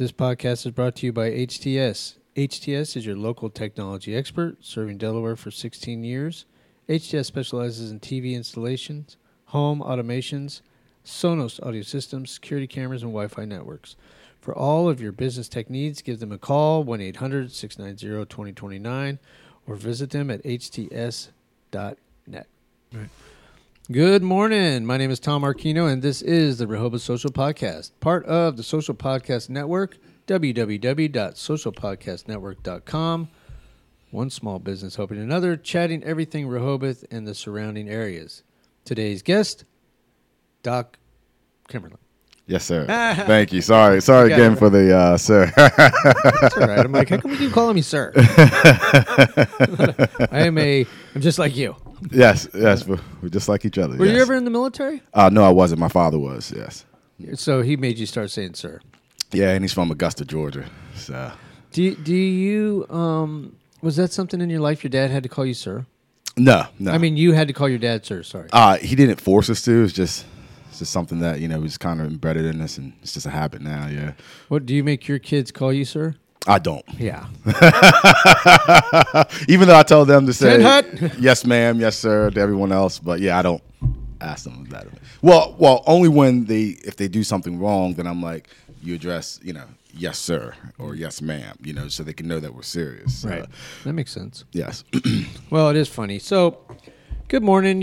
This podcast is brought to you by HTS. HTS is your local technology expert, serving Delaware for 16 years. HTS specializes in TV installations, home automations, Sonos audio systems, security cameras, and Wi-Fi networks. For all of your business tech needs, give them a call, 1-800-690-2029, or visit them at hts.net. Right. Good morning. My name is Tom Marquino, and this is the Rehoboth Social Podcast, part of the Social Podcast Network, www.socialpodcastnetwork.com. One small business helping another, chatting everything Rehoboth and the surrounding areas. Today's guest, Doc Kimmerlin. Yes, sir. Thank you. Sorry again for the sir. That's all right. I'm like, how come you keep calling me sir? I'm just like you. Yes. We're just like each other. Were you ever in the military? No, I wasn't. My father was, yes. So he made you start saying sir. Yeah, and he's from Augusta, Georgia. So. Do you was that something in your life your dad had to call you sir? No. I mean, you had to call your dad sir, sorry. He didn't force us to. It's just something that, was kind of embedded in us, and it's just a habit now, yeah. What, do you make your kids call you sir? I don't. Yeah. Even though I tell them to say, yes, ma'am, yes, sir, to everyone else. But, yeah, I don't ask them that. Well, only when if they do something wrong, then I'm like, you address, yes, sir, or yes, ma'am, so they can know that we're serious. Right. That makes sense. Yes. Well, it is funny. So, good morning.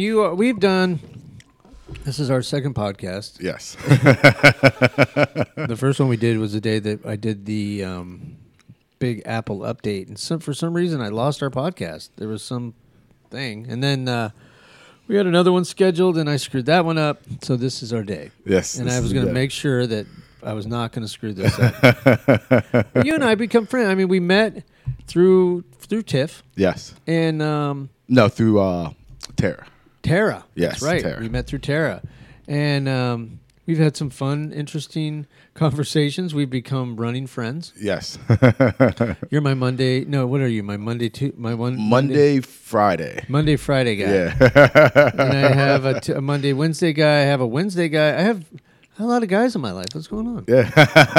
This is our second podcast. Yes. The first one we did was the day that I did the big Apple update. And for some reason, I lost our podcast. There was some thing. And then we had another one scheduled, and I screwed that one up. So this is our day. Yes. And I was going to make sure that I was not going to screw this up. You and I become friends. I mean, we met through TIFF. Yes. And no, through Terra. Terra. Yes, that's right. Terra. We met through Terra. And we've had some fun, interesting conversations. We've become running friends. Yes. You're my Monday. No, what are you? My Monday, Friday. Monday, Friday guy. Yeah. And I have a Monday, Wednesday guy. I have a Wednesday guy. I have a lot of guys in my life. What's going on? Yeah.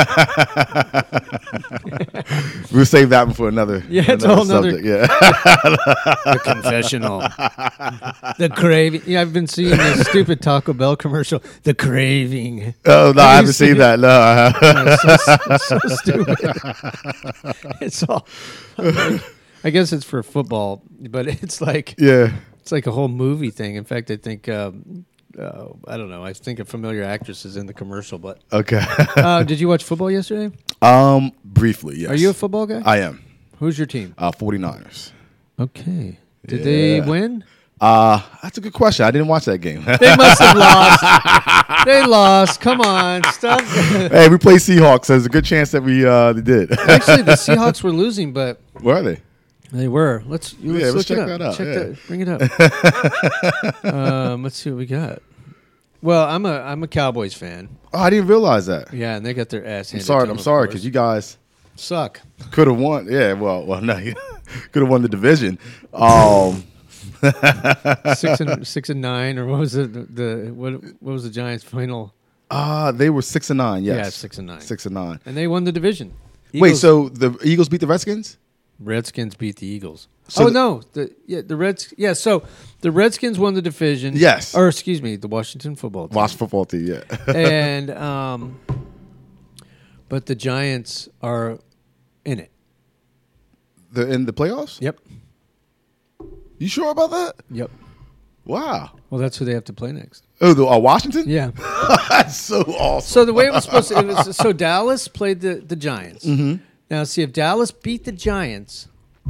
We'll save that one for another. Yeah, it's a whole subject. Yeah. The confessional. The craving. Yeah, I've been seeing this stupid Taco Bell commercial. The craving. Oh, no, I haven't seen that. No. It's so stupid. It's all. I guess it's for football, but it's like. Yeah. It's like a whole movie thing. In fact, I think. I don't know. I think a familiar actress is in the commercial, but okay. Did you watch football yesterday? Briefly, yes. Are you a football guy? I am. Who's your team? 49ers. Okay. Did they win? That's a good question. I didn't watch that game. They must have lost. They lost. Come on, stop. Hey, we play Seahawks. So there's a good chance that we they did. Actually, the Seahawks were losing, but where are they? They were. Let's check that out. Bring it up. Let's see what we got. Well, I'm a Cowboys fan. Oh, I didn't realize that. Yeah, and they got their ass handed. I'm sorry, because you guys suck. Could have won. Yeah, well, no, could have won the division. 6-9, or what was it? What was the Giants' final? They were 6-9. Yes, yeah, 6-9. 6-9, and they won the division. Wait, so the Eagles beat the Redskins? Redskins beat the Eagles. So the Reds. Yeah, so the Redskins won the division. Yes, or excuse me, the Washington football team. Yeah. And but the Giants are in it. They're in the playoffs? Yep. You sure about that? Yep. Wow. Well, that's who they have to play next. Oh, Washington? Yeah. That's so awesome. So the way it was supposed to, so Dallas played the Giants. Mm-hmm. Now, see, if Dallas beat the Giants,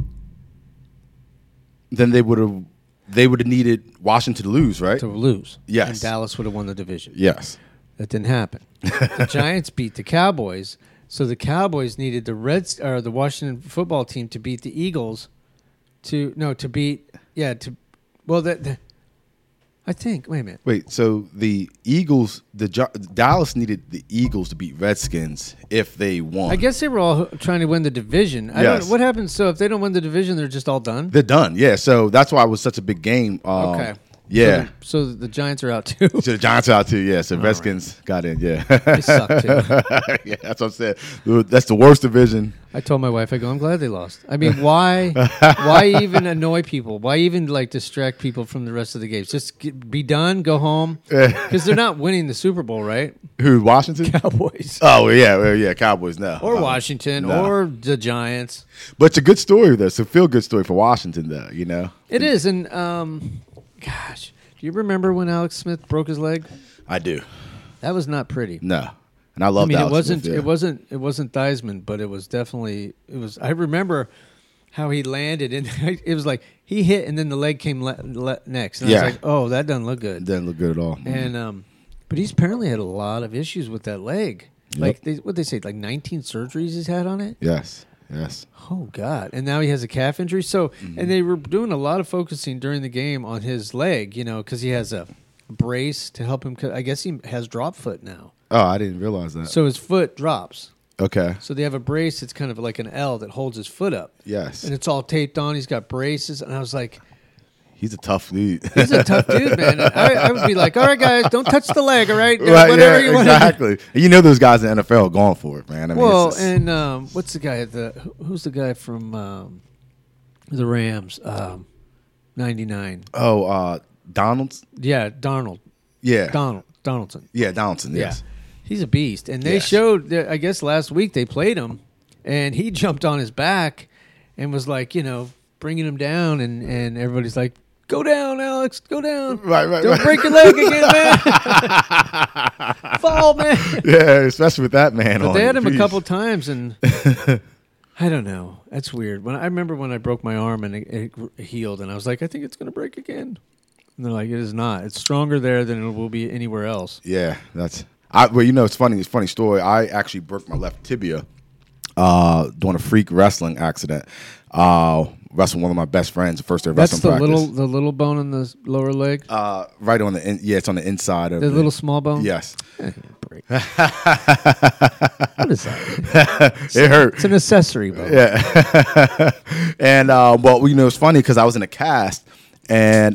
then they would have needed Washington to lose, right? To lose. Yes. And Dallas would have won the division. Yes. That didn't happen. The Giants beat the Cowboys, so the Cowboys needed the Washington football team to beat the Eagles I think. Wait a minute. Wait, so the Eagles, Dallas needed the Eagles to beat Redskins if they won. I guess they were all trying to win the division. Yes. What happens? So if they don't win the division, they're just all done? They're done, yeah. So that's why it was such a big game. Okay. Yeah. So the Giants are out too. So the Giants are out too. Yeah. So Redskins got in. Yeah. They suck too. Yeah, that's what I'm saying. That's the worst division. I told my wife, I go, I'm glad they lost. I mean, why even annoy people? Why even like distract people from the rest of the games? Just be done, go home, because they're not winning the Super Bowl, right? Who, Washington? Cowboys. Oh yeah, Cowboys. No. Or Washington, no. or the Giants. But it's a good story though. It's a feel good story for Washington though. You know. It is, and gosh, do you remember when Alex Smith broke his leg? I do. That was not pretty. No. And I love. I mean, Alex it Smith, wasn't Theismann, but it was definitely. It was. I remember how he landed, and it was like he hit, and then the leg came next. And I was like, oh, that doesn't look good. Doesn't look good at all. And but he's apparently had a lot of issues with that leg. Yep. Like what they say, like 19 surgeries he's had on it. Yes. Oh God! And now he has a calf injury. So, and they were doing a lot of focusing during the game on his leg, you know, because he has a brace to help him. I guess he has drop foot now. Oh, I didn't realize that. So his foot drops. Okay. So they have a brace. It's kind of like an L that holds his foot up. Yes. And it's all taped on. He's got braces. And I was like, he's a tough dude. he's a tough dude, man. And I would be like, all right, guys, don't touch the leg, all right? Right, Whatever yeah, you want to do. exactly. And you know those guys in the NFL are going for it, man. I mean, Well, it's just, and what's the guy who's the guy from the Rams? 99. Donald's? Yeah, Donaldson. Yeah. Yeah, Donaldson, yes. He's a beast. And they Yes. showed, I guess last week they played him, and he jumped on his back and was like, you know, bringing him down, and everybody's like, go down, Alex, go down. Right. Don't break your leg again, man. Fall, man. Yeah, especially with that man. But on they had it. him a Jeez. couple times, and I don't know. That's weird. I remember when I broke my arm and it healed, and I was like, I think it's going to break again. And they're like, it is not. It's stronger there than it will be anywhere else. Yeah, well, you know, it's funny. It's a funny story. I actually broke my left tibia doing a freak wrestling accident. Wrestling one of my best friends, the first day of That's wrestling practice. the little bone in the lower leg? Right on the it's on the inside of The little small bone? Yes. Break. What is that? It hurt. It's an accessory bone. Yeah. And well, you know, it's funny because I was in a cast and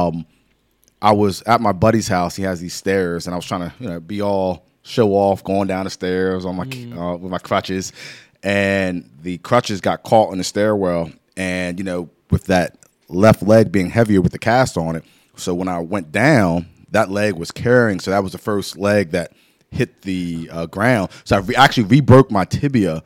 I was at my buddy's house. He has these stairs, and I was trying to, you know, be all show off going down the stairs on my with my crutches, and the crutches got caught in the stairwell, and you know, with that left leg being heavier with the cast on it, so when I went down, that leg was carrying. So that was the first leg that hit the ground. So I actually re-broke my tibia.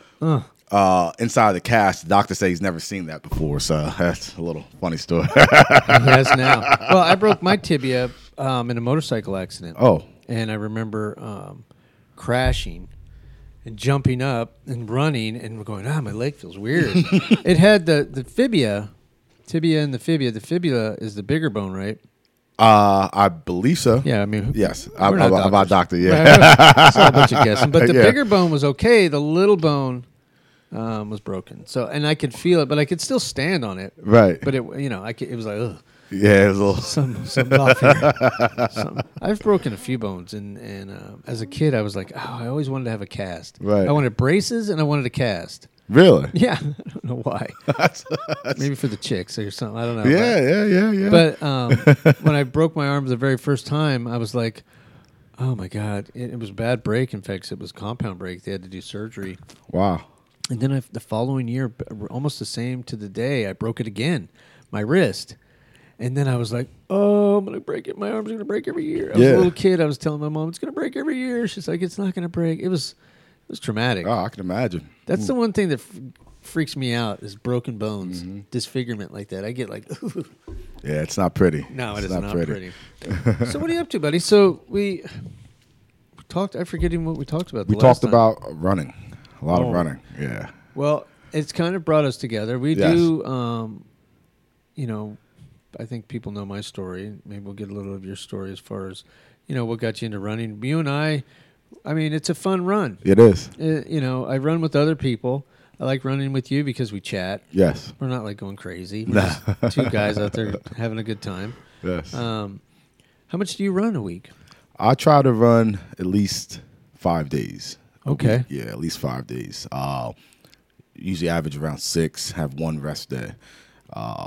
Inside the cast. The doctor says he's never seen that before, so that's a little funny story. He has now. Well, I broke my tibia in a motorcycle accident. Oh. And I remember crashing and jumping up and running and going, my leg feels weird. It had the tibia and the fibula. The fibula is the bigger bone, right? I believe so. Yeah, I mean, yes, we're not I'm a doctor. doctors. Yeah, It's all a bunch of guessing. But the Yeah. bigger bone was okay. The little bone was broken. So, and I could feel it, but I could still stand on it. right. But it, you know, it was like, ugh. Yeah, it was a little. Some off here. I've broken a few bones, and as a kid, I was like, I always wanted to have a cast. Right. I wanted braces, and I wanted a cast. Really? Yeah, I don't know why. Maybe for the chicks or something. I don't know. Yeah. But when I broke my arm the very first time, I was like, oh my God. It was a bad break. In fact, it was compound break. They had to do surgery. Wow. And then the following year, almost the same to the day, I broke it again, my wrist. And then I was like, oh, I'm going to break it. My arm's going to break every year. I was a little kid. I was telling my mom, it's going to break every year. She's like, it's not going to break. It was traumatic. Oh, I can imagine. That's the one thing that freaks me out is broken bones, disfigurement like that. I get like, ooh. Yeah, it's not pretty. No, it's it is not pretty. So what are you up to, buddy? So we talked, I forget even what we talked about. We talked about running. A lot of running. Yeah. Well, it's kind of brought us together. We do, you know, I think people know my story. Maybe we'll get a little of your story as far as, you know, what got you into running. You and I mean, it's a fun run. It is. You know, I run with other people. I like running with you because we chat. Yes. We're not like going crazy. We're just two guys out there having a good time. Yes. How much do you run a week? I try to run at least 5 days. Okay. Yeah, at least 5 days. Usually average around 6, have one rest day.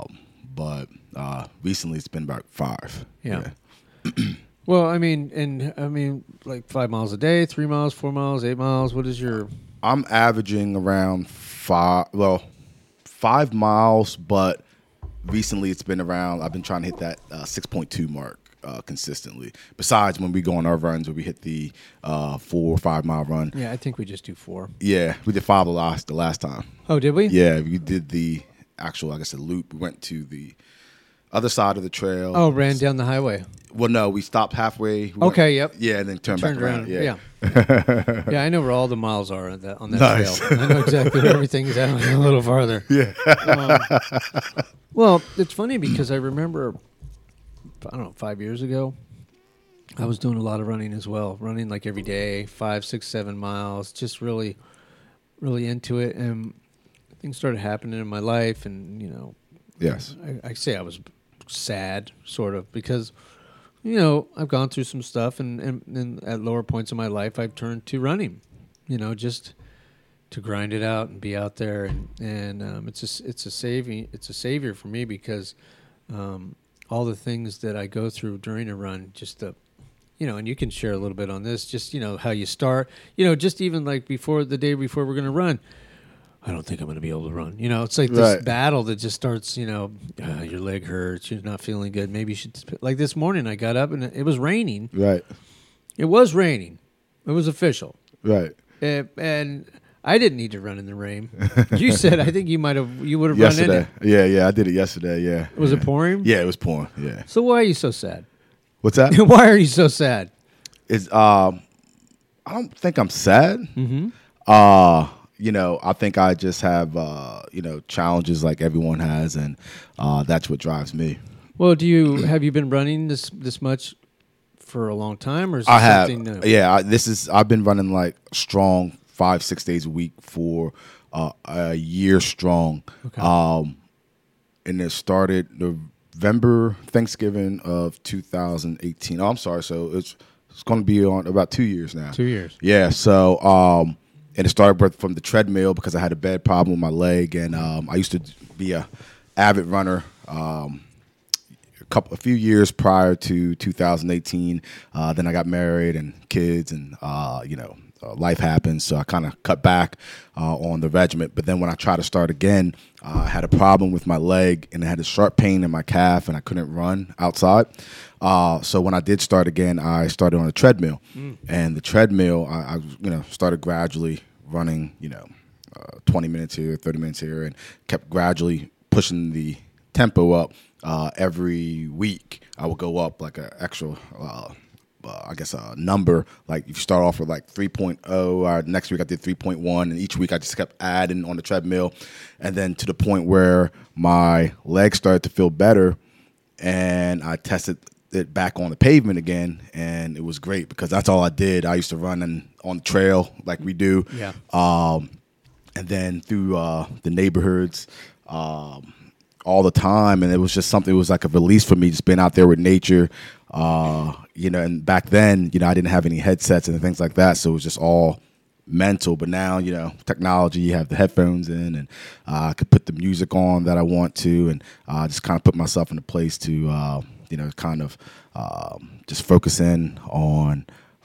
but recently it's been about 5. Yeah. Well, I mean, like 5 miles a day, 3 miles, 4 miles, 8 miles. What is your? I'm averaging around 5 miles, but recently it's been around, I've been trying to hit that 6.2 mark consistently. Besides when we go on our runs where we hit the 4 or 5 mile run. Yeah, I think we just do 4. Yeah, we did 5 the last time. Oh, did we? Yeah, we did the actual, like I said, loop. We went to the other side of the trail. Oh, ran down the highway. Well, no, we stopped halfway. Okay, yep. Yeah, and then turned back around. Yeah. Yeah, I know where all the miles are on that Nice. trail. I know exactly where everything's at a little farther. Yeah. Well, it's funny because I remember, I don't know, 5 years ago, I was doing a lot of running as well. Running like every day, 5, 6, 7 miles, just really, really into it. And things started happening in my life. And, Yes. I say I was sad, sort of, because, I've gone through some stuff. And at lower points in my life, I've turned to running, just to grind it out and be out there. And it's a savior for me because all the things that I go through during a run, just the, and you can share a little bit on this, just, how you start, just even like the day before we're going to run, I don't think I'm going to be able to run. It's like this battle that just starts, your leg hurts, you're not feeling good. Maybe you should, like this morning I got up and it was raining. Right. It was raining. It was official. Right. And I didn't need to run in the rain. You said, I think you would have run in Yesterday. it. Yeah, I did it yesterday, yeah. Was it pouring? Yeah, it was pouring, yeah. So why are you so sad? What's that? Why are you so sad? It's I don't think I'm sad. Mm-hmm. I think I just have challenges like everyone has, and that's what drives me. Well, have you been running this much for a long time, or is this something new? Yeah, I've been running like strong 5-6 days a week for a year strong. Okay. And it started November, Thanksgiving of 2018. Oh, I'm sorry. So it's going to be on about 2 years now. 2 years. Yeah. So and it started from the treadmill because I had a bad problem with my leg, and I used to be a avid runner. A few years prior to 2018, then I got married and kids, and life happened, so I kind of cut back on the regiment. But then when I tried to start again, I had a problem with my leg, and I had a sharp pain in my calf, and I couldn't run outside. So when I did start again, I started on a treadmill, and the treadmill, I started gradually running, 20 minutes here, 30 minutes here, and kept gradually pushing the tempo up. Every week I would go up like an extra, a number. Like if you start off with like 3.0, next week I did 3.1, and each week I just kept adding on the treadmill, and then to the point where my legs started to feel better, and I tested it back on the pavement again, and it was great because that's all I did. I used to run on the trail like we do, Yeah. And then through the neighborhoods. All the time, and it was just something. It was like a release for me, just being out there with nature, And back then, I didn't have any headsets and things like that, so it was just all mental. But now, technology, you have the headphones in, and I could put the music on that I want to, and just kind of put myself in a place to, just focus in on,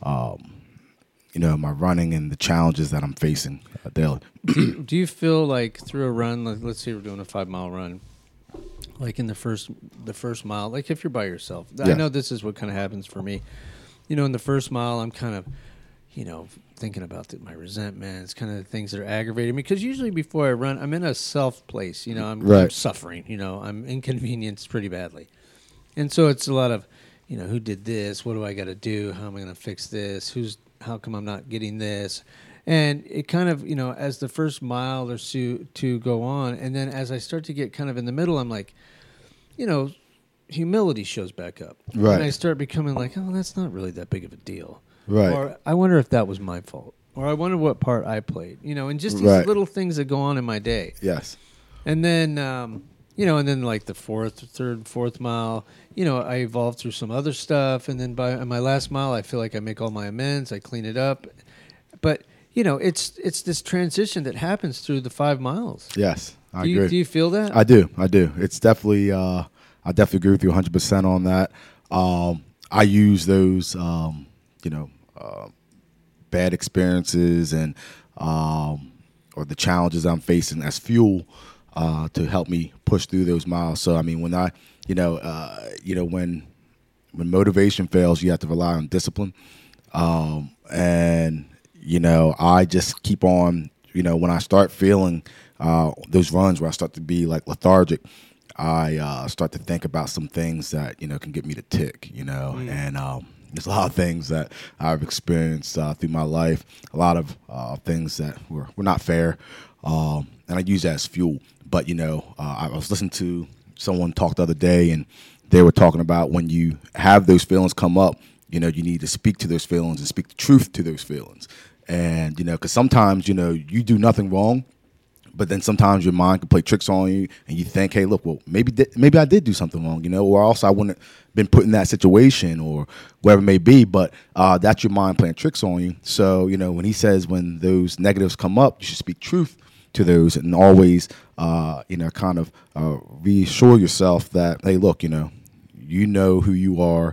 my running and the challenges that I'm facing daily. Do you feel like through a run, let's say we're doing a 5 mile run, like in the first mile, like if you're by yourself, Yeah. I know this is what kind of happens for me. In the first mile, I'm kind of, thinking about my resentment. It's kind of the things that are aggravating me because usually before I run, I'm in a self place. I'm suffering. I'm inconvenienced pretty badly, and so it's a lot of, who did this? What do I got to do? How am I going to fix this? How come I'm not getting this? And it kind of, as the first mile or two go on, and then as I start to get kind of in the middle, I'm like, humility shows back up. Right. And I start becoming like, oh, that's not really that big of a deal. Right. Or I wonder if that was my fault. Or I wonder what part I played. And just these little things that go on in my day. Yes. And then, and then like the fourth mile, I evolved through some other stuff. And then by my last mile, I feel like I make all my amends. I clean it up. But it's this transition that happens through the 5 miles. Yes, I Do agree. you feel that? I do. It's definitely. I definitely agree with you 100% on that. I use those, bad experiences and or the challenges I'm facing as fuel to help me push through those miles. So I mean, when when motivation fails, you have to rely on discipline. And I just keep on. When I start feeling those runs where I start to be like lethargic, I start to think about some things that can get me to tick. And there's a lot of things that I've experienced through my life. A lot of things that were not fair, and I use that as fuel. But I was listening to someone talk the other day, and they were talking about when you have those feelings come up, you need to speak to those feelings and speak the truth to those feelings. And, because sometimes, you do nothing wrong, but then sometimes your mind can play tricks on you and you think, hey, look, well, maybe I did do something wrong, or else I wouldn't have been put in that situation or whatever it may be. But that's your mind playing tricks on you. So, when he says when those negatives come up, you should speak truth to those and always, kind of reassure yourself that, hey, look, you know who you are,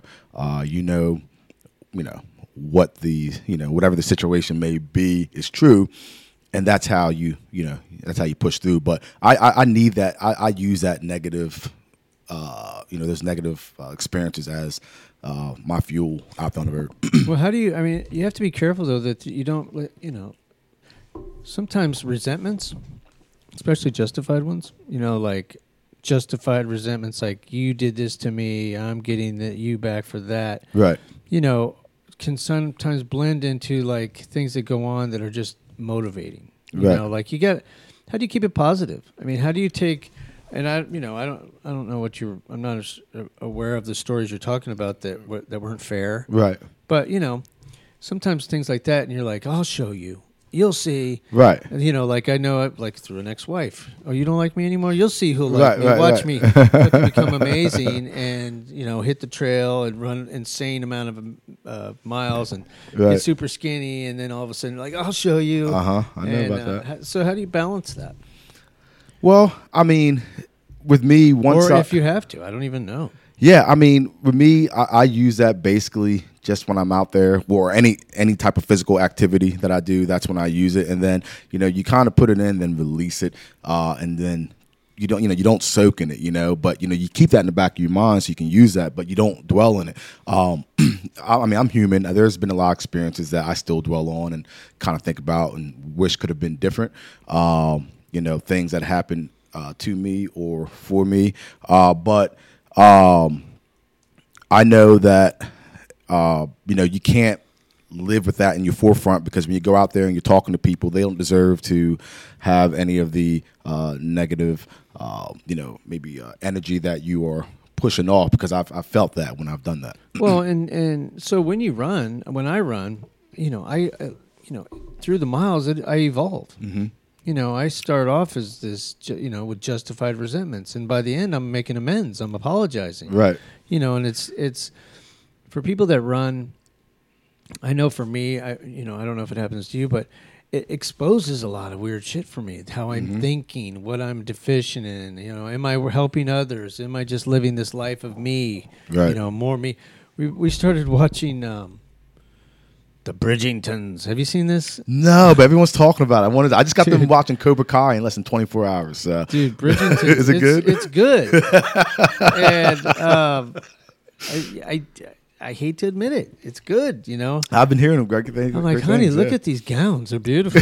what the whatever the situation may be is true, and that's how you push through. But I need that. I use that negative those negative experiences as my fuel out on the road. Well, how do you? I mean, you have to be careful though that you don't. Sometimes resentments, especially justified ones. Like justified resentments, like you did this to me, I'm getting you back for that. Right. Can sometimes blend into like things that go on that are just motivating. Right. Like how do you keep it positive? I mean, how do you take? And I don't know what I'm not aware of the stories you're talking about that weren't fair. Right. But sometimes things like that, and you're like, I'll show you. You'll see. Right. Like I know it, like through an ex-wife. Oh, you don't like me anymore? You'll see who'll like Right, me. right, Watch right. me become amazing and, hit the trail and run insane amount of miles and Right. get super skinny. And then all of a sudden, like, I'll show you. I know about that. So how do you balance that? Well, I mean, with me, once Or if you have to, I don't even know. Yeah, I mean, with me, I use that basically just when I'm out there or any type of physical activity that I do. That's when I use it, and then you kind of put it in, then release it, and then you don't soak in it, but you keep that in the back of your mind so you can use that, but you don't dwell in it. I mean, I'm human. There's been a lot of experiences that I still dwell on and kind of think about and wish could have been different. Things that happened to me or for me, but. I know that you can't live with that in your forefront, because when you go out there and you're talking to people, they don't deserve to have any of the negative, maybe energy that you are pushing off, because I've felt that when I've done that. Well, and so when I run, I through the miles, I evolve. Mm-hmm. I start off as this, with justified resentments, and by the end, I'm making amends. I'm apologizing. Right. And it's for people that run. I know for me, I don't know if it happens to you, but it exposes a lot of weird shit for me. How I'm thinking, what I'm deficient in. Am I helping others? Am I just living this life of me? Right. More me. We started watching The Bridgingtons. Have you seen this? No, but everyone's talking about it. I just got them watching Cobra Kai in less than 24 hours. So. Dude, Bridgington. Is it good? It's good. And I hate to admit it. It's good, I've been hearing them great things. I'm like, great honey, things, look yeah. at these gowns. They're beautiful.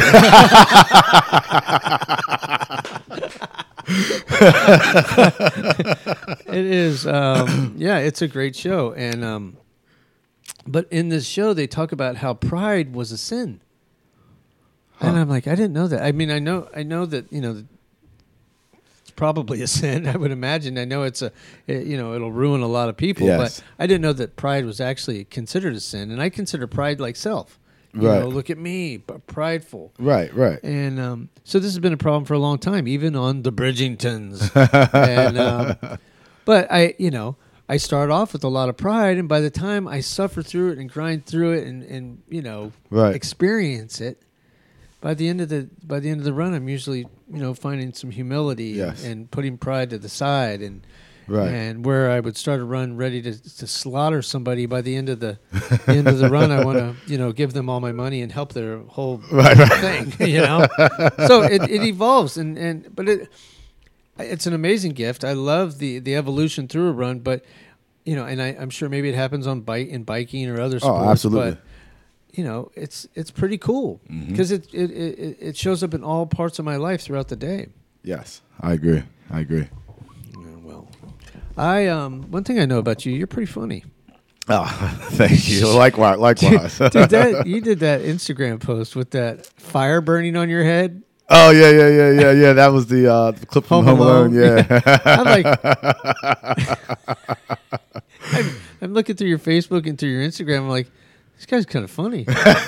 It is. It's a great show. And but in this show, they talk about how pride was a sin. Huh. And I'm like, I didn't know that. I mean, I know that, it's probably a sin, I would imagine. I know it'll ruin a lot of people. Yes. But I didn't know that pride was actually considered a sin. And I consider pride like self. Right. Look at me, prideful. Right. And so this has been a problem for a long time, even on the Bridgingtons. And, but I start off with a lot of pride, and by the time I suffer through it and grind through it and right. experience it, by the end of the run, I'm usually finding some humility Yes. and putting pride to the side, and Right. and where I would start a run ready to slaughter somebody, by the end of the run, I want to give them all my money and help their whole thing. So it evolves, but it's an amazing gift. I love the evolution through a run, but and I'm sure maybe it happens in biking or other sports. Oh, absolutely. But it's pretty cool because it shows up in all parts of my life throughout the day. Yes, I agree. Well, one thing I know about you, you're pretty funny. Oh, thank you. Likewise. Dude, you did that Instagram post with that fire burning on your head. Oh yeah. That was the clip from Home Alone. Yeah. I'm like, I'm looking through your Facebook and through your Instagram. I'm like, this guy's kind of funny.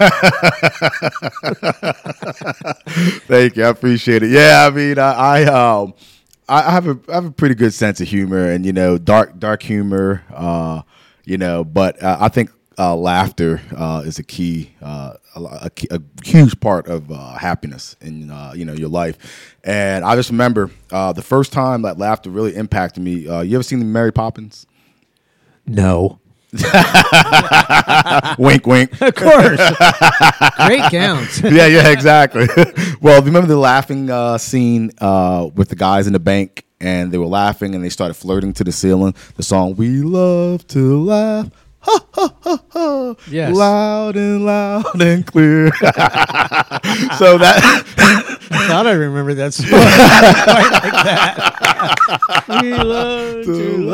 Thank you. I appreciate it. Yeah, I mean, I have a pretty good sense of humor, and dark humor. But I think laughter is a key, a huge part of happiness in your life. And I just remember the first time that laughter really impacted me. You ever seen Mary Poppins? No. Wink, wink. Of course. Great counts. Yeah, exactly. Well, remember the laughing scene with the guys in the bank, and they were laughing and they started flirting to the ceiling. The song "We Love to Laugh." Ha, ha, ha, ha. Yes. Loud and clear. So that I thought I remembered that song quite like that. We love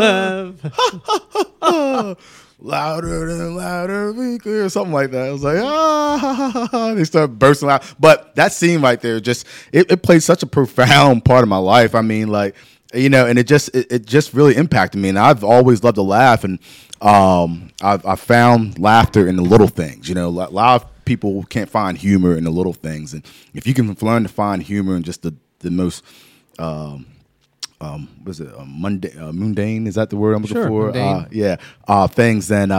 to laugh. Louder and louder, be clear, something like that. I was like, they start bursting out. But that scene right there, just it played such a profound part of my life. I mean, like, and it just really impacted me. And I've always loved to laugh, and I've found laughter in the little things. A lot of people can't find humor in the little things, and if you can learn to find humor in just the most was it mundane? Is that the word I'm looking for? Things. Then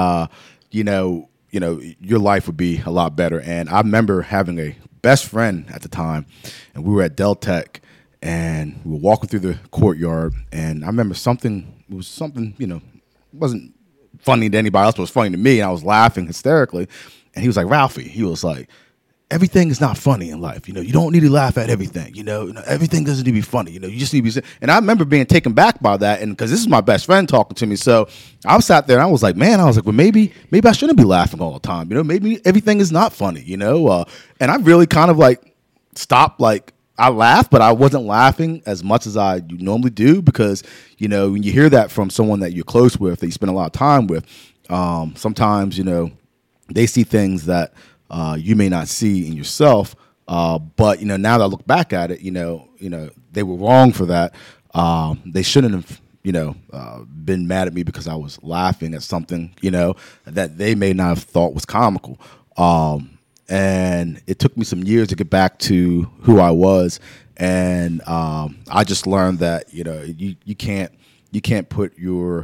your life would be a lot better. And I remember having a best friend at the time, and we were at Del Tech, and we were walking through the courtyard, and I remember something wasn't funny to anybody else, but it was funny to me, and I was laughing hysterically. And he was like, "Ralphie," he was like, "Everything is not funny in life. You don't need to laugh at everything. Everything doesn't need to be funny. You just need to be." And I remember being taken back by that, and because this is my best friend talking to me, so I sat there and I was like, well, maybe I shouldn't be laughing all the time. Maybe everything is not funny. And I really kind of like stopped. Like, I laughed, but I wasn't laughing as much as I normally do, because when you hear that from someone that you're close with, that you spend a lot of time with, sometimes they see things that you may not see in yourself, but now that I look back at it, they were wrong for that. They shouldn't have, been mad at me because I was laughing at something, that they may not have thought was comical. And it took me some years to get back to who I was, and I just learned that you can't put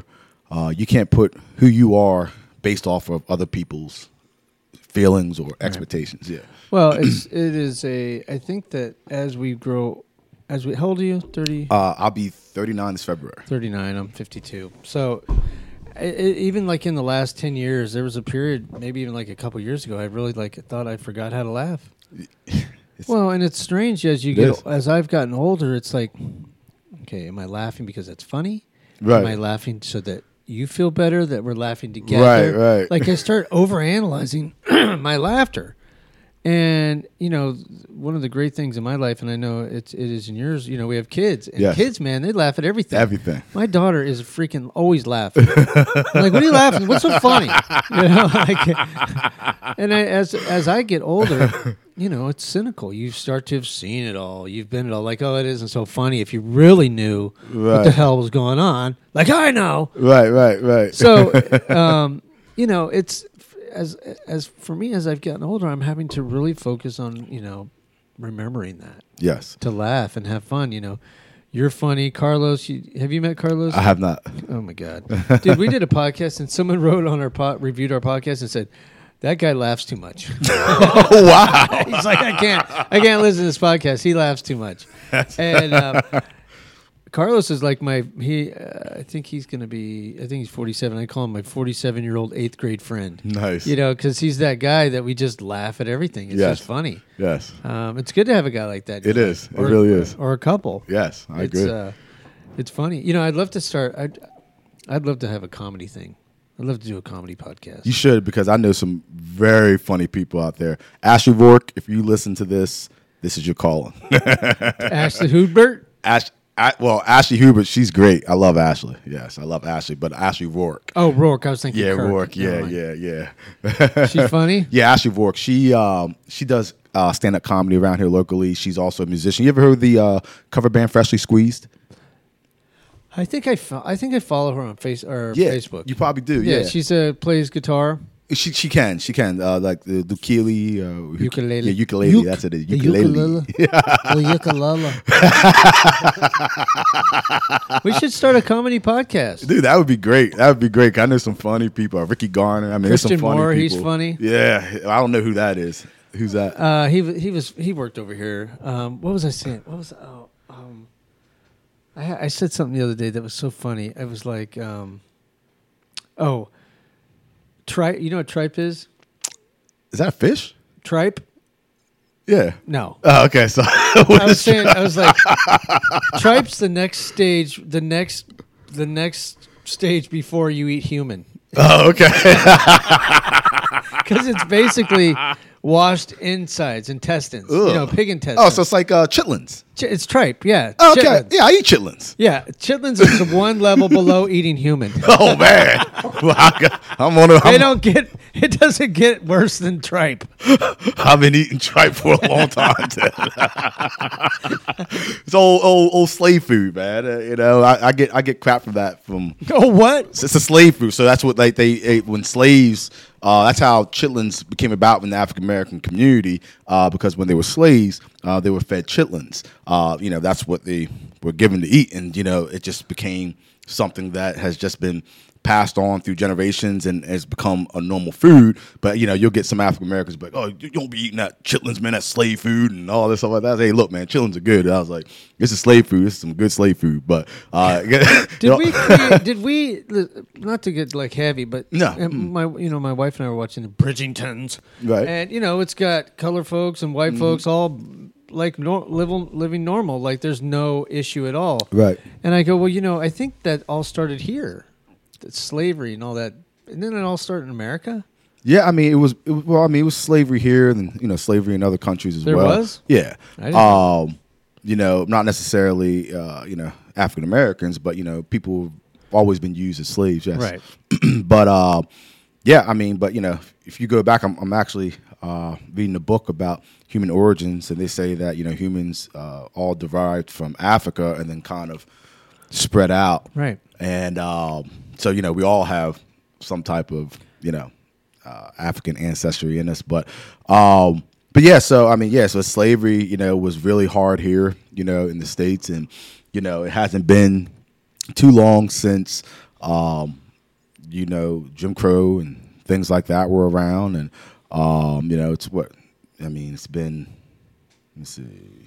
who you are based off of other people's feelings or expectations. Yeah. Well, I think that as we grow, how old are you? 30? I'll be 39 this February. 39. I'm 52. So even like in the last 10 years, there was a period, maybe even like a couple years ago, I really thought I forgot how to laugh. Well, and it's strange as I've gotten older, it's like, okay, am I laughing because it's funny? Right. Am I laughing so that you feel better, that we're laughing together? Right. Like, I start overanalyzing my laughter. And, one of the great things in my life, and I know it is in yours, we have kids. And kids, man, they laugh at everything. Everything. My daughter is freaking always laughing. I'm like, what are you laughing? What's so funny? And as I get older, it's cynical. You start to have seen it all. You've been it all. Like, oh, it isn't so funny. If you really knew what the hell was going on, like, I know. Right. So, it's as for me, as I've gotten older, I'm having to really focus on, remembering that. Yes. To laugh and have fun. You're funny, Carlos. Have you met Carlos? I have not. Oh my God, dude! We did a podcast, and someone wrote on reviewed our podcast and said, That guy laughs too much. Oh wow! He's like, I can't listen to this podcast. He laughs too much. And Carlos is like I think he's 47. I call him my 47-year-old 8th grade friend. Nice. Because he's that guy that we just laugh at everything. It's just funny. Yes. It's good to have a guy like that. It is. It really is. Or a couple. Yes, I agree. It's funny. I'd love to start. I'd love to have a comedy thing. I'd love to do a comedy podcast. You should, because I know some very funny people out there. Ashley Rourke, if you listen to this is your calling. Ashley Hubert? Ashley Hubert, she's great. I love Ashley. Yes, I love Ashley, but Ashley Rourke. Oh, Rourke. I was thinking Yeah, Kirk. Rourke. Never Yeah. mind. She's funny? Yeah, Ashley Rourke. She does stand-up comedy around here locally. She's also a musician. You ever heard of the cover band Freshly Squeezed? I think I follow her on Facebook. You probably do. Yeah, Yeah, she's plays guitar. She can like the ukulele, Ukulele. Yeah, ukulele. That's it. Ukulele. Ukulele. We should start a comedy podcast. Dude, that would be great. I know some funny people. Ricky Garner. I mean, there's some Christian funny Moore, people. he's funny. Yeah, I don't know who that is. Who's that? He worked over here. What was I saying? I said something the other day that was so funny. I was like, tripe. You know what tripe is? Is that a fish? Tripe? Yeah. No. Oh, okay. So I was like, tripe's the next stage. The next stage before you eat human. Oh, okay. Because it's basically washed insides, intestines. Ugh. Pig intestines. Oh, so it's like chitlins. It's tripe, yeah. Oh, okay. Chitlins. Yeah, I eat chitlins. Yeah, chitlins is the one level below eating human. Oh man, well, It doesn't get worse than tripe. I've been eating tripe for a long time. It's old slave food, man. I get crap from that. Oh, what? It's a slave food, so that's what they ate when slaves. That's how chitlins became about in the African American community, because when they were slaves, they were fed chitlins. That's what they were given to eat, and it just became something that has just been passed on through generations and has become a normal food. But you'll get some African Americans like, oh, you don't be eating that chitlins, man. That's slave food and all this stuff like that. Hey, look, man, chitlins are good. And I was like, this is slave food. This is some good slave food. But did we not to get like heavy, but No. my wife and I were watching the Bridgertons, Right. And it's got color folks and white folks all like living normal, like there's no issue at all, Right. And I go, well, I think that all started here, that slavery and all that, and then it all started in America. Yeah, I mean, it was slavery here, and slavery in other countries as well. There was? Yeah. I didn't not necessarily African Americans, but people have always been used as slaves. Yes. Right. But yeah, I mean, but if you go back, I'm actually reading a book about human origins, and they say that humans all derived from Africa and then kind of spread out. Right. And so we all have some type of African ancestry in us, but yeah. So I mean, yeah. So slavery, was really hard here, in the States, and it hasn't been too long since Jim Crow and things like that were around, and it's what I mean. It's been, let me see,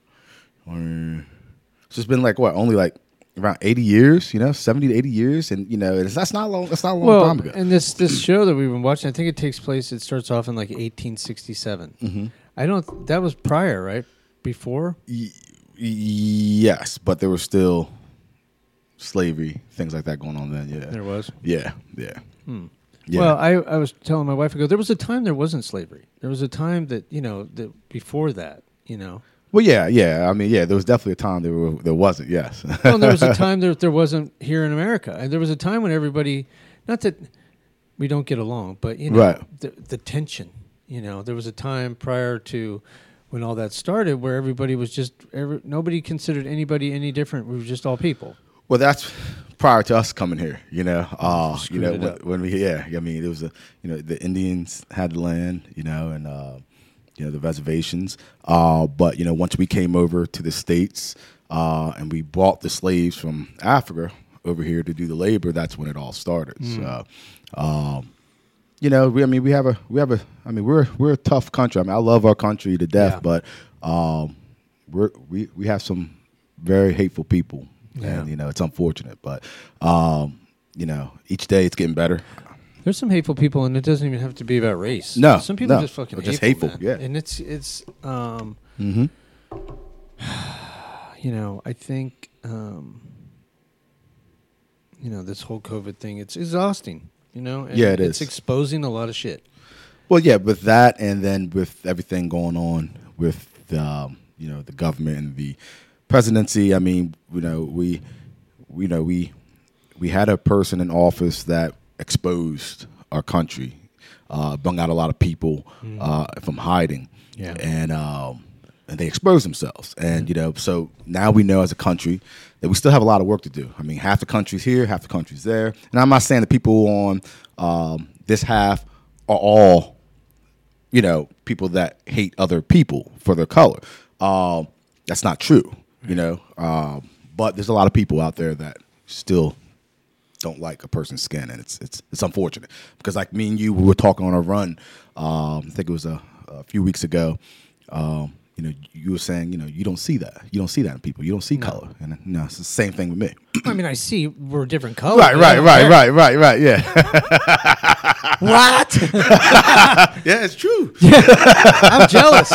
it's been like what, only like around 80 years, 70 to 80 years, and that's not long. That's not a long time ago. And this show that we've been watching, I think it takes place. It starts off in like 1867. Mm-hmm. That was prior, right? Before. Yes, but there was still slavery, things like that going on then. Yeah, There was. Yeah. Yeah. Well, I was telling my wife, I go, there was a time there wasn't slavery. There was a time that that before that. Well, yeah. I mean, yeah, there was definitely a time there wasn't. Yes. Well, there was a time there wasn't here in America, and there was a time when everybody, not that we don't get along, but Right. the tension. There was a time prior to when all that started where everybody was just nobody considered anybody any different. We were just all people. Well, that's prior to us coming here, Screwed it up. when we, I mean, there was the Indians had the land, and, the reservations. But, once we came over to the States, and we brought the slaves from Africa over here to do the labor, that's when it all started. So, you know, we're a tough country. I mean, I love our country to death, Yeah. but we have some very hateful people, Yeah. and you know, it's unfortunate, but you know, each day it's getting better. There's some hateful people, and it doesn't even have to be about race. No, some people no. are just fucking They're just hateful, hateful, man. yeah. And it's Mm-hmm. you know, I think you know, this whole COVID thing, it's exhausting. You know, and Yeah, it it's is. exposing a lot of shit. Well, yeah, with that, and then with everything going on with you know, the government and the presidency. I mean, you know, we had a person in office that exposed our country, brought out a lot of people from hiding, Yeah. and they exposed themselves, and you know, so now we know as a country that we still have a lot of work to do. I mean, half the country's here, half the country's there, and I'm not saying the people on this half are all, you know, people that hate other people for their color. That's not true, you know. But there's a lot of people out there that still don't like a person's skin, and it's unfortunate because, like me and you, we were talking on a run. I think it was a few weeks ago. You know, you were saying, you know, you don't see that. You don't see that in people. You don't see color, and you know, it's the same thing with me. I mean, I see we're different colors. Right. Yeah, What? yeah, it's true. I'm jealous.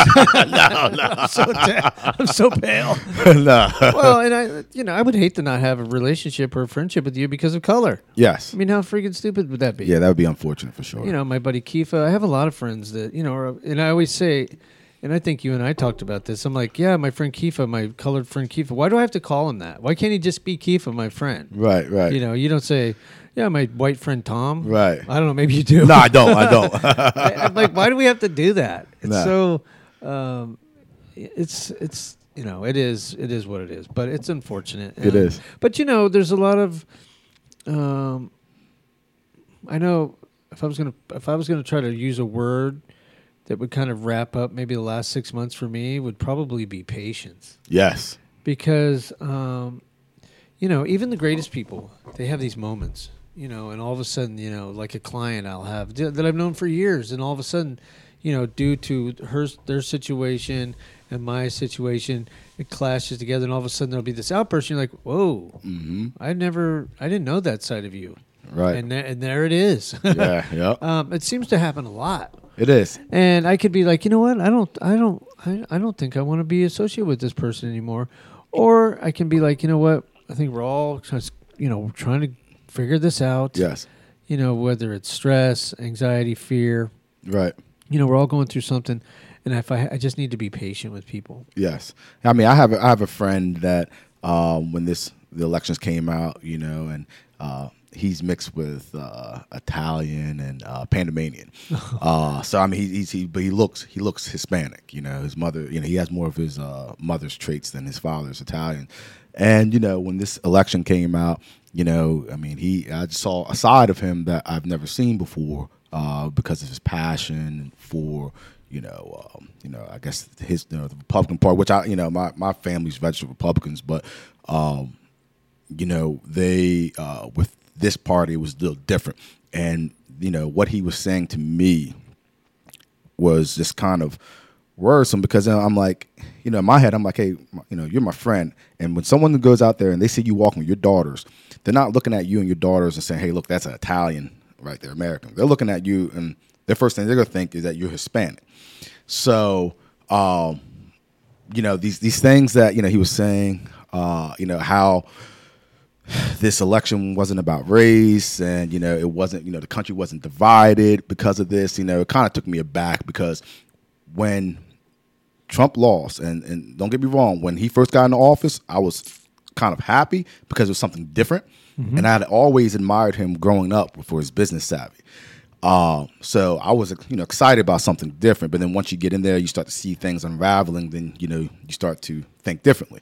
I'm so pale. No. Well, and I would hate to not have a relationship or a friendship with you because of color. Yes. I mean, how freaking stupid would that be? Yeah, that would be unfortunate for sure. You know, my buddy Kifa, I have a lot of friends that, you know, and I always say, and I think you and I talked about this. I'm like, yeah, my friend Kifa, my colored friend Kifa. Why do I have to call him that? Why can't he just be Kifa, my friend? Right. You know, you don't say, yeah, my white friend Tom. Right. I don't know. Maybe you do. No, I don't. I'm like, why do we have to do that? It's No. so, it's you know, it is what it is, but it's unfortunate. It is. But you know, there's a lot of, I know if I was gonna try to use a word that would kind of wrap up maybe the last 6 months for me would probably be patience. Yes. Because, you know, even the greatest people, they have these moments, you know, and all of a sudden, you know, like a client I'll have that I've known for years, and all of a sudden, you know, due to their situation and my situation, it clashes together, and all of a sudden there'll be this outburst, and you're like, whoa, Mm-hmm. I didn't know that side of you. Right. And there it is. Yeah. It seems to happen a lot. It is. And I could be like, you know what? I don't think I want to be associated with this person anymore. Or I can be like, you know what? I think we're all just, you know, trying to figure this out. Yes. You know, whether it's stress, anxiety, fear. Right. You know, we're all going through something. And if I just need to be patient with people. Yes. I mean, I have a friend that when the elections came out, you know, and he's mixed with Italian and Panamanian. So I mean, but he looks Hispanic. You know, his mother. You know, he has more of his mother's traits than his father's Italian. And you know, when this election came out, you know, I mean, I just saw a side of him that I've never seen before because of his passion for. You know, I guess the Republican Party, which my family's registered Republicans, but you know, they with this party it was a little different, and you know what he was saying to me was just kind of worrisome because I'm like, you know, in my head I'm like, hey, you know, you're my friend, and when someone goes out there and they see you walking with your daughters, they're not looking at you and your daughters and saying, hey, look, that's an Italian right there, American. They're looking at you and the first thing they're gonna think is that you're Hispanic. So, you know, these things that, you know, he was saying, you know, how this election wasn't about race and, you know, it wasn't, you know, the country wasn't divided because of this, you know, it kind of took me aback because when Trump lost, and don't get me wrong, when he first got into office, I was kind of happy because it was something different. Mm-hmm. And I had always admired him growing up for his business savvy. So I was, you know, excited about something different. But then once you get in there, you start to see things unraveling. Then, you know, you start to think differently.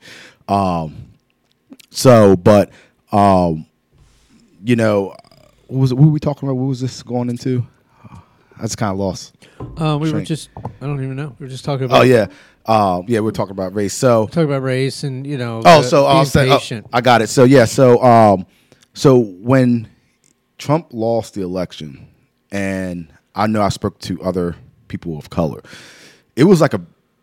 You know, what were we talking about? What was this going into? I just kind of lost. We were just, I don't even know. We were just talking about. Oh, yeah. Yeah, we were talking about race. So talking about race and, you know. being patient. I got it. So, yeah. So when Trump lost the election, and I know I spoke to other people of color. It was like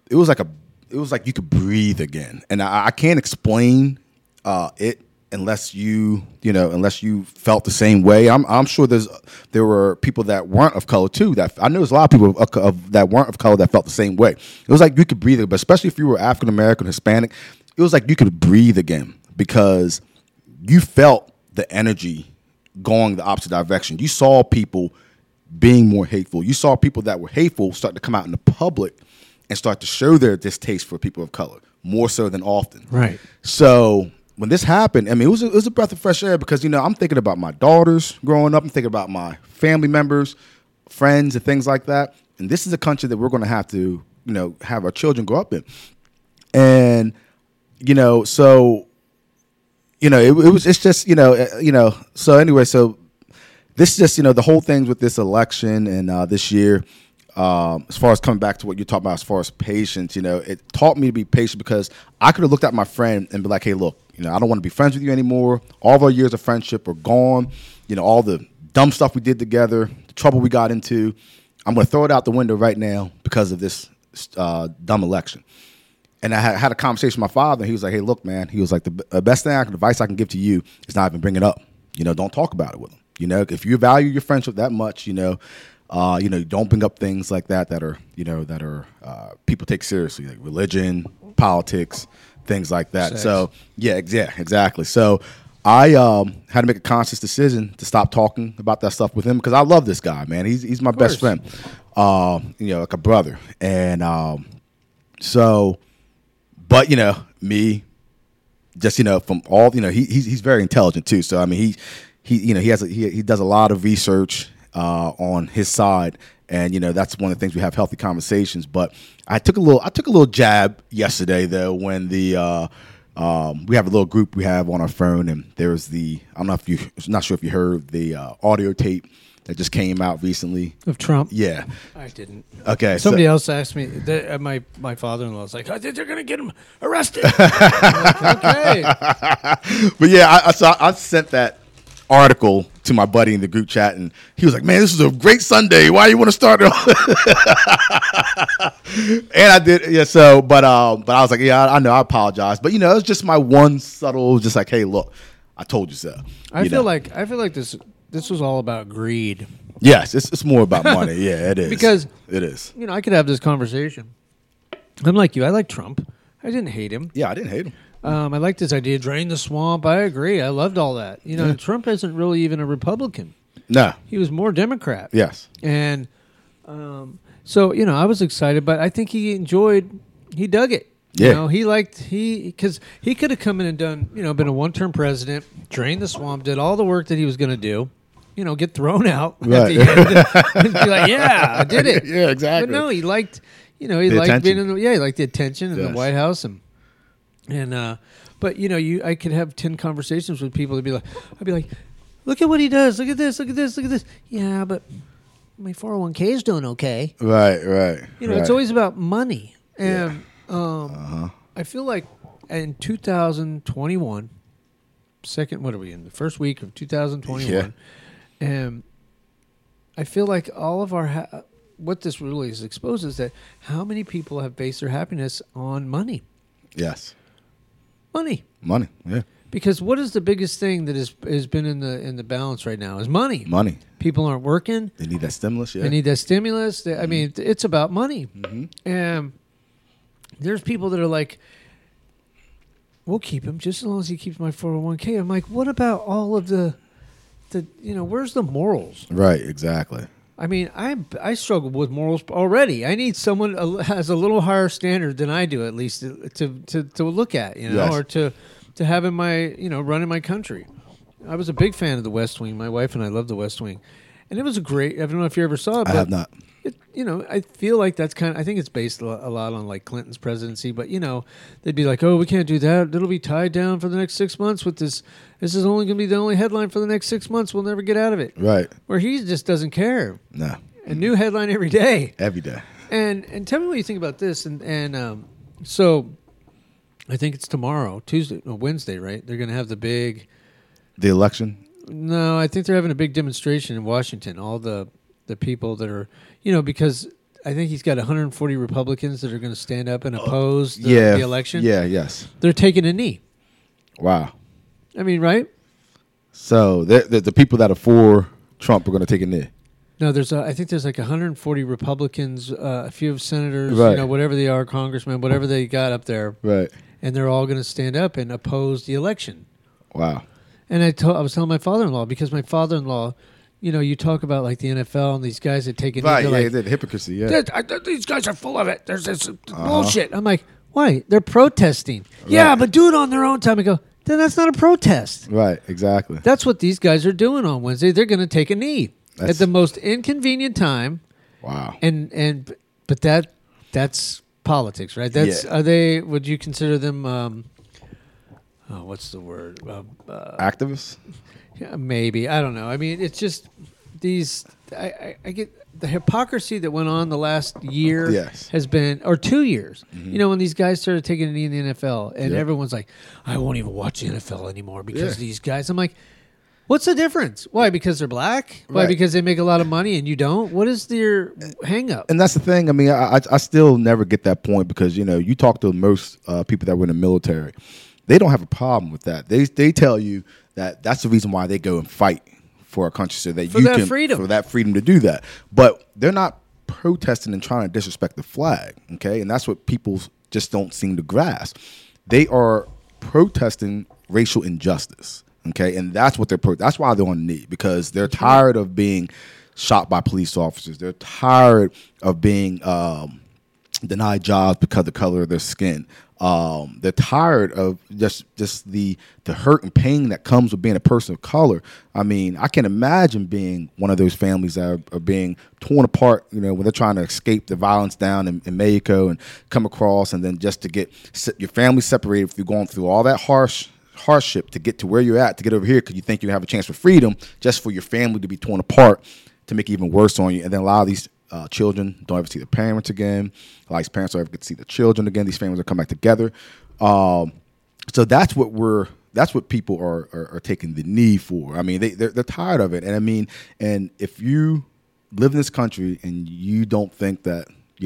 you could breathe again, and I can't explain it unless you felt the same way. I'm sure there were people that weren't of color too. That I know there's a lot of people that weren't of color that felt the same way. It was like you could breathe, but especially if you were African American, Hispanic, it was like you could breathe again because you felt the energy going the opposite direction. You saw people being more hateful. You saw people that were hateful start to come out in the public and start to show their distaste for people of color more so than often. Right. So when this happened, I mean, it was a breath of fresh air because, I'm thinking about my daughters growing up. I'm thinking about my family members, friends, and things like that. And this is a country that we're going to have to, have our children grow up in. And, so, it's just, so anyway, so this is just, the whole things with this election and this year, as far as coming back to what you're talking about, as far as patience, it taught me to be patient because I could have looked at my friend and be like, hey, look, I don't want to be friends with you anymore. All of our years of friendship are gone. All the dumb stuff we did together, the trouble we got into, I'm going to throw it out the window right now because of this dumb election. And I had a conversation with my father, and he was like, hey, look, man, he was like, the best advice I can give to you is not even bring it up. Don't talk about it with him. If you value your friendship that much, don't bring up things like that are people take seriously, like religion, politics, things like that. Sex. So yeah, exactly. So I had to make a conscious decision to stop talking about that stuff with him because I love this guy, man. He's my best friend, like a brother. And so, but me, just from all he's very intelligent too. So I mean he does a lot of research on his side, and that's one of the things we have healthy conversations. But I took a little jab yesterday though when we have a little group we have on our phone, and there's I'm not sure if you heard the audio tape that just came out recently Of Trump? Yeah, I didn't. Okay, Somebody else asked me. My father-in-law was like, "I think they're going to get him arrested." I'm like, okay. But yeah, I sent that article to my buddy in the group chat, and he was like, "Man, this is a great Sunday. Why you want to start it off?" And I did, yeah. So, but I was like, "Yeah, I know. I apologize." But it was just my one subtle, just like, "Hey, look, I told you so." I feel like this was all about greed. Yes, it's more about money. Yeah, it is. Because it is. I could have this conversation. I'm like you. I like Trump. I didn't hate him. Yeah, I didn't hate him. I like this idea, drain the swamp. I agree. I loved all that. Yeah. Trump isn't really even a Republican. No. He was more Democrat. Yes. And so, I was excited, but I think he dug it. Yeah. Because he could have come in and done, been a one-term president, drained the swamp, did all the work that he was going to do, get thrown out at the end and be like, yeah, I did it. Yeah, exactly. But no, he liked, he The liked attention. being in he liked the attention in Yes. the White House but I could have 10 conversations with people to be like, I'd be like, look at what he does. Look at this. Look at this. Look at this. Yeah, but my 401k is doing okay. Right. It's always about money. And I feel like in 2021, what are we in? The first week of 2021. Yeah. And I feel like all of our, what this really is exposed is that how many people have based their happiness on money. Yes. Money. Yeah. Because what is the biggest thing that has been in the balance right now is money. Money. People aren't working. They need that stimulus. Yeah. They need that stimulus. I mean, it's about money. Mm-hmm. And there's people that are like, we'll keep him just as long as he keeps my 401k. I'm like, what about all of the where's the morals? Right. Exactly. I mean, I struggle with morals already. I need someone who has a little higher standard than I do, at least to look at, Yes. or to have in my, running my country. I was a big fan of The West Wing. My wife and I loved The West Wing, and it was a great. I don't know if you ever saw it. I But have not. I feel like that's I think it's based a lot on like Clinton's presidency, but they'd be like, oh, we can't do that. It'll be tied down for the next 6 months with this. This is only going to be the only headline for the next 6 months. We'll never get out of it. Right. Where he just doesn't care. No. A new headline every day. Every day. And tell me what you think about this. And so I think it's tomorrow, Wednesday, right? They're going to have the election. No, I think they're having a big demonstration in Washington. All the the people that are, because I think he's got 140 Republicans that are going to stand up and oppose the election. Yeah, yes. They're taking a knee. Wow. I mean, right? So the people that are for Trump are going to take a knee. No, I think there's like 140 Republicans, a few of senators, Right. Whatever they are, congressmen, whatever they got up there. Right. And they're all going to stand up and oppose the election. Wow. And I was telling my father-in-law, because my father-in-law, you talk about like the NFL and these guys that take it. Right, like, the hypocrisy, yeah. These guys are full of it. There's this bullshit. I'm like, why? They're protesting. Right. Yeah, but do it on their own time. I go, then that's not a protest. Right, exactly. That's what these guys are doing on Wednesday. They're going to take a knee at the most inconvenient time. Wow. But that's politics, right? Would you consider them what's the word? Activists? Yeah, maybe. I don't know. I mean, it's just these. I get the hypocrisy that went on the last year has been, or 2 years. Mm-hmm. When these guys started taking a knee in the NFL, and everyone's like, I won't even watch the NFL anymore because of these guys. I'm like, what's the difference? Why? Because they're black? Why? Right. Because they make a lot of money and you don't? What is their hang up? And that's the thing. I mean, I still never get that point because, you talk to most people that were in the military. They don't have a problem with that. They tell you that that's the reason why they go and fight for a country so that for that freedom to do that. But they're not protesting and trying to disrespect the flag, okay? And that's what people just don't seem to grasp. They are protesting racial injustice, okay? And that's what that's why they're on the knee, because they're tired of being shot by police officers. They're tired of being denied jobs because of the color of their skin. They're tired of just the hurt and pain that comes with being a person of color. I mean, I can imagine being one of those families that are being torn apart, when they're trying to escape the violence down in Mexico and come across, and then just to get your family separated through going through all that hardship to get to where you're at, to get over here because you think you have a chance for freedom, just for your family to be torn apart to make it even worse on you. And then a lot of these children don't ever see their parents again. A lot of these parents don't ever get to see their children again. These families will come back together. So that's what people are taking the knee for. I mean, they're tired of it. And I mean, and if you live in this country and you don't think that,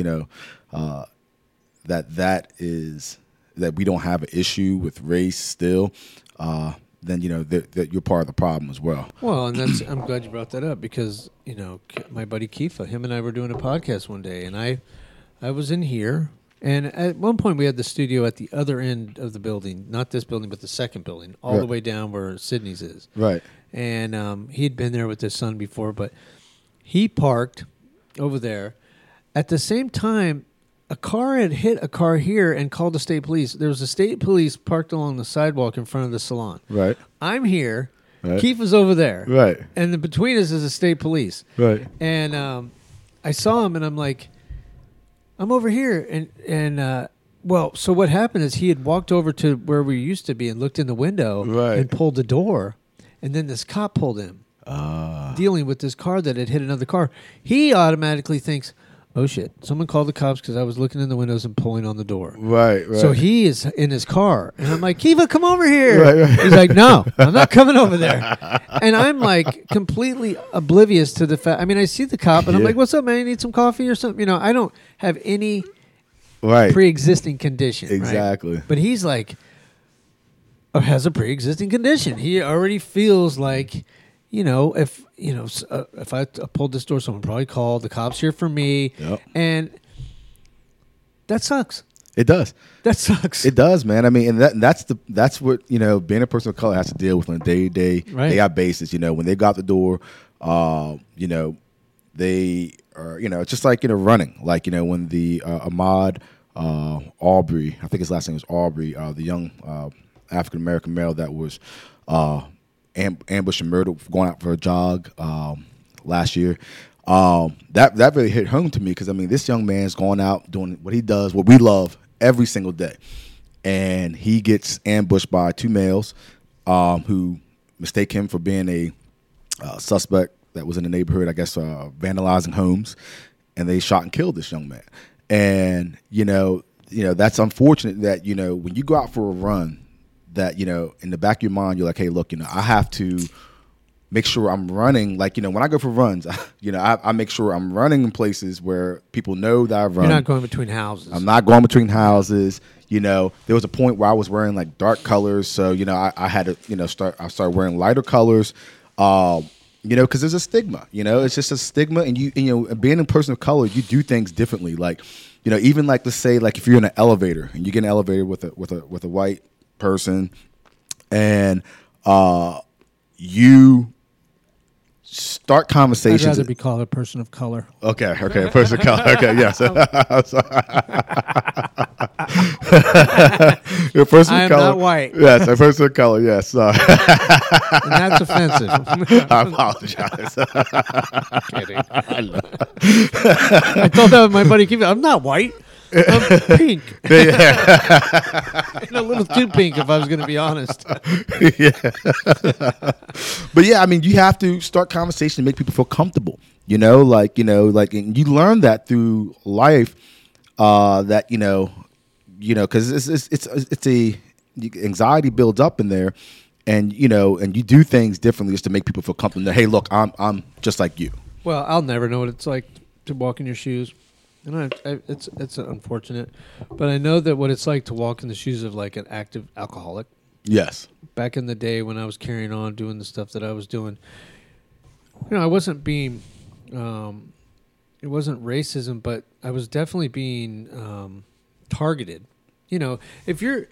that we don't have an issue with race still, then that you're part of the problem as well. Well, and I'm glad you brought that up because my buddy Kifa, him and I were doing a podcast one day, and I was in here, and at one point we had the studio at the other end of the building, not this building, but the second building, all the way down where Sydney's is. Right. And he'd been there with his son before, but he parked over there. At the same time, a car had hit a car here and called the state police. There was a state police parked along the sidewalk in front of the salon. Right. I'm here. Right. Keith was over there. Right. And between us is a state police. Right. And I saw him, and I'm like, I'm over here. And so what happened is he had walked over to where we used to be and looked in the window and pulled the door. And then this cop pulled him, dealing with this car that had hit another car. He automatically thinks, oh, shit, someone called the cops because I was looking in the windows and pulling on the door. Right. So he is in his car. And I'm like, Kiva, come over here. Right. He's like, no, I'm not coming over there. And I'm like completely oblivious to the fact. I mean, I see the cop and I'm like, what's up, man? You need some coffee or something? I don't have any pre-existing condition. Exactly. Right? But he's like, has a pre-existing condition. He already feels like, if I pulled this door, someone probably called. The cops here for me, and that sucks. It does. That sucks. It does, man. I mean, and that's what being a person of color has to deal with on a day-to-day basis. When they got the door, they are it's just like running. Like when the Ahmaud Arbery, I think his last name was Arbery, the young African American male that was ambushed and murdered going out for a jog last year. That really hit home to me because, I mean, this young man's going out doing what he does, what we love every single day. And he gets ambushed by two males who mistake him for being a suspect that was in the neighborhood, I guess, vandalizing homes. And they shot and killed this young man. And, that's unfortunate that, when you go out for a run, that in the back of your mind you're like, hey, look, I have to make sure I'm running. Like, when I go for runs, I make sure I'm running in places where people know that I run. You're not going between houses. I'm not going between houses. There was a point where I was wearing like dark colors. So, I had to, I started wearing lighter colors, because there's a stigma, it's just a stigma. And being a person of color, you do things differently. Like, even like, let's say like if you're in an elevator and you get in an elevator with a white person and, you start conversations. I'd rather be called a person of color. Okay, person of color. Okay, yes. A person I of am color. not white. Yes, a person of color. Yes. And that's offensive. I apologize. Kidding. I told that with my buddy Keith. I'm not white. I'm pink. And a little too pink, if I was going to be honest. Yeah. But yeah, I mean, you have to start conversation to make people feel comfortable. And you learn that through life. That because it's anxiety builds up in there, and and you do things differently just to make people feel comfortable. Hey, look, I'm just like you. Well, I'll never know what it's like to walk in your shoes. And it's unfortunate, but I know that what it's like to walk in the shoes of like an active alcoholic. Yes. Back in the day when I was carrying on doing the stuff that I was doing, I wasn't being, it wasn't racism, but I was definitely being targeted. If you're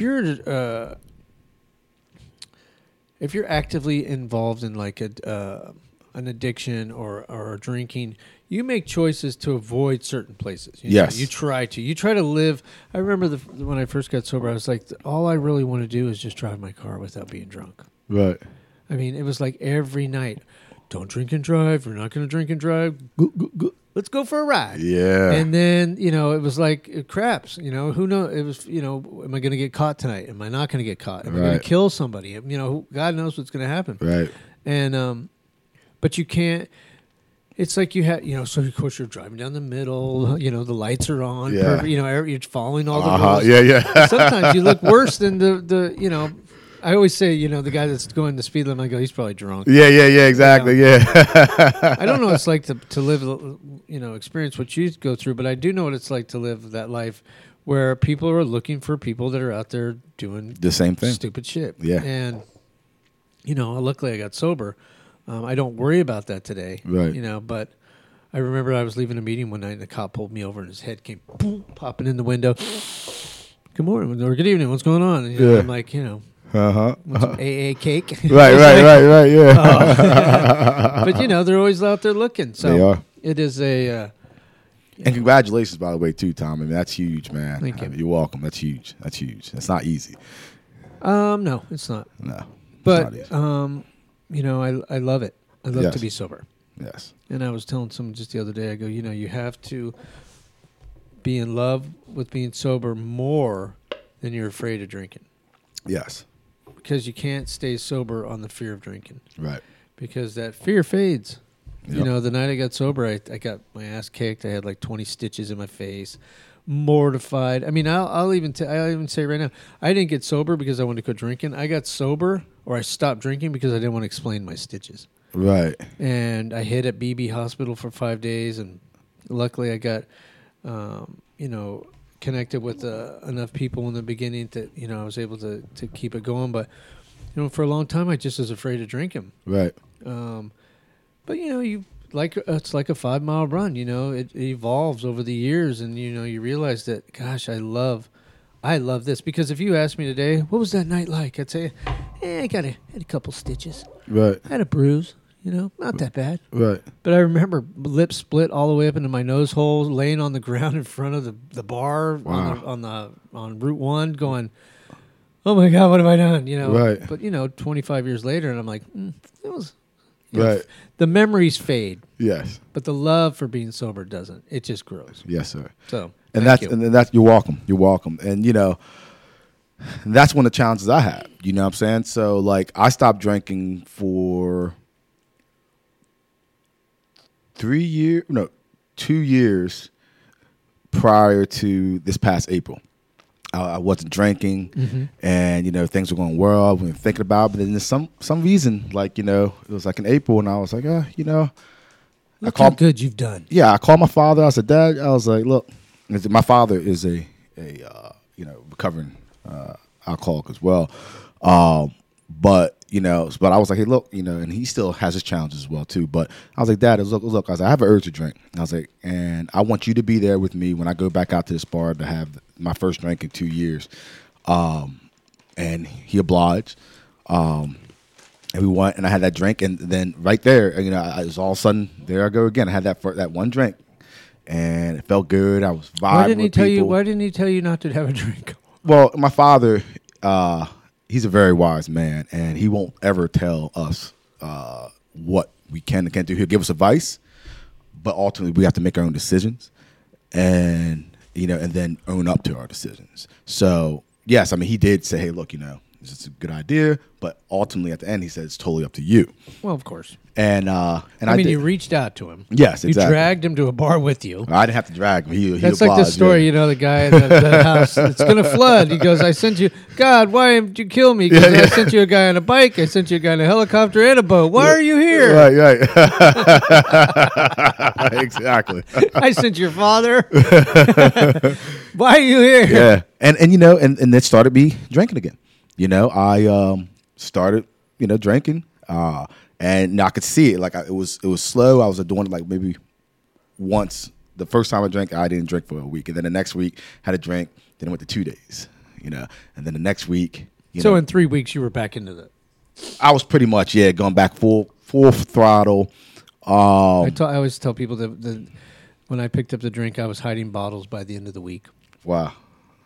actively involved in like an addiction or drinking, you make choices to avoid certain places. Yes. You try to live. I remember when I first got sober, I was like, all I really want to do is just drive my car without being drunk. Right. I mean, it was like every night, don't drink and drive. We're not going to drink and drive. Go. Let's go for a ride. Yeah. And then, it was like craps, who knows? It was, am I going to get caught tonight? Am I not going to get caught? Am I going to kill somebody? God knows what's going to happen. Right. And, but you can't. It's like you have, so of course you're driving down the middle. The lights are on. Yeah. Perfect, you're following all the rules. Yeah. And sometimes you look worse than the. I always say, the guy that's going the speed limit. I go, he's probably drunk. Yeah. Exactly. Yeah. I don't know what it's like to live, experience what you go through, but I do know what it's like to live that life where people are looking for people that are out there doing the same thing, stupid shit. Yeah. And luckily I got sober. I don't worry about that today, right? But I remember I was leaving a meeting one night and the cop pulled me over and his head came boom, popping in the window. Good morning or good evening. What's going on? And, I'm like, want some AA cake? Right. Yeah. But they're always out there looking. So they are. It is a. And congratulations, by the way, too, Tom. I mean, that's huge, man. Thank you. You're welcome. That's huge. It's not easy. No, it's not. No, but it's not easy. I love it. I love Yes. to be sober. Yes. And I was telling someone just the other day, I go, you have to be in love with being sober more than you're afraid of drinking. Yes. Because you can't stay sober on the fear of drinking. Right. Because that fear fades. Yep. The night I got sober, I got my ass kicked. I had like 20 stitches in my face. Mortified. I mean, I'll even say right now, I didn't get sober because I wanted to quit drinking. I got sober or I stopped drinking because I didn't want to explain my stitches. Right. And I hid at BB Hospital for 5 days, and luckily I got, connected with enough people in the beginning that I was able to keep it going. But for a long time I just was afraid of drinking. Right. But it's like a 5 mile run. It evolves over the years, and you realize that, gosh, I love this. Because if you ask me today, what was that night like? I'd say, I had a couple stitches. Right. I had a bruise. Not that bad. Right. But I remember lips split all the way up into my nose hole, laying on the ground in front of the bar. Wow. on Route 1 going, oh my God, what have I done? Right. But 25 years later, and I'm like, it was. Right. The memories fade. Yes. But the love for being sober doesn't. It just grows. Yes, sir. So and that's you're welcome. You're welcome. And that's one of the challenges I had. You know what I'm saying? So like I stopped drinking for 2 years prior to this past April. I wasn't drinking, and things were going well. I've been thinking about it, but then there's some reason, like it was like in April, and I was like, Look how good you've done. Yeah, I called my father. I said, Dad, I was like, look, my father is a recovering alcoholic as well, but I was like, hey, look, and he still has his challenges as well too. But I was like, Dad, look, I was like, I have an urge to drink. I was like, and I want you to be there with me when I go back out to this bar to have my first drink in 2 years. And he obliged. And we went, and I had that drink, and then right there, it was all of a sudden, there I go again. I had that one drink, and it felt good. I was vibing. Why didn't he tell you not to have a drink? Well, my father, he's a very wise man, and he won't ever tell us what we can and can't do. He'll give us advice, but ultimately we have to make our own decisions, and and then own up to our decisions. So yes, I mean, he did say, hey, look, this is a good idea, but ultimately at the end he said it's totally up to you. Well, of course. And I mean, you reached out to him. Yes, exactly. You dragged him to a bar with you. I didn't have to drag him. That's like the story, the guy in the house. It's going to flood. He goes, I sent you, God, why did you kill me? Because I sent you a guy on a bike. I sent you a guy in a helicopter and a boat. Why are you here? Right. Exactly. I sent your father. Why are you here? Yeah. And and it started me drinking again. I started, drinking, and I could see it. Like it was slow. I was doing it like maybe once. The first time I drank, I didn't drink for a week, and then the next week had a drink. Then I went to 2 days, and then the next week. So in 3 weeks, you were back into that. I was pretty much going back full throttle. I always tell people that when I picked up the drink, I was hiding bottles by the end of the week. Wow.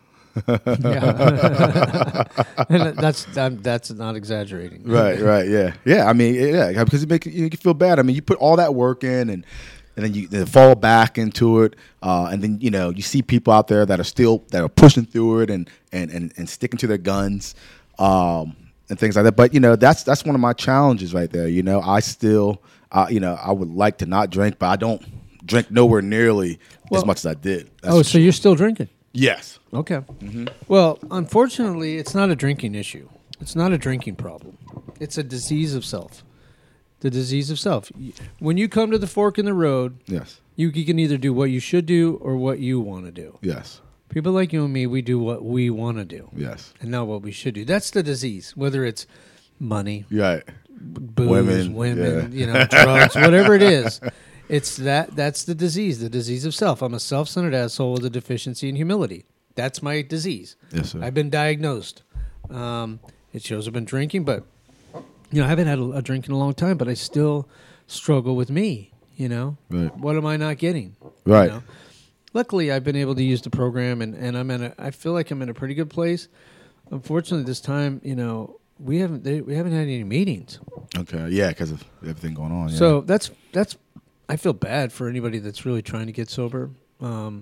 Yeah, and that's not exaggerating. Right, yeah. I mean, because it makes you feel bad. I mean, you put all that work in, and then you fall back into it, and then you see people out there that are pushing through it and sticking to their guns, and things like that. But that's one of my challenges right there. I still, I would like to not drink, but I don't drink nowhere nearly as much as I did. So you're still drinking? Yes. Okay. Mm-hmm. Well, unfortunately, it's not a drinking issue. It's not a drinking problem. It's a disease of self. The disease of self. When you come to the fork in the road, yes, you can either do what you should do or what you want to do. Yes. People like you and me, we do what we want to do. Yes. And not what we should do. That's the disease. Whether it's money, right, booze, women, drugs, whatever it is. It's that's the disease of self. I'm a self-centered asshole with a deficiency in humility. That's my disease. Yes, sir. I've been diagnosed. It shows I've been drinking, but I haven't had a drink in a long time, but I still struggle with me, Right. What am I not getting? Right. Luckily, I've been able to use the program, and I feel like I'm in a pretty good place. Unfortunately, this time, we haven't had any meetings. Okay. Yeah, because of everything going on. Yeah. So that's I feel bad for anybody that's really trying to get sober. But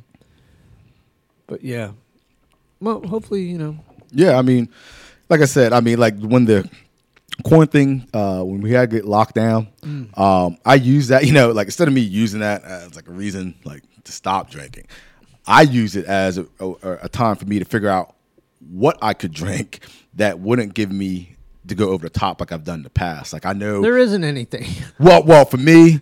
yeah. Well, hopefully, Yeah, I mean, like I said, like when the quarantine, when we had to get locked down, I use that, like instead of me using that as like a reason like to stop drinking, I use it as a time for me to figure out what I could drink that wouldn't give me to go over the top like I've done in the past. Like I know there isn't anything. Well, for me,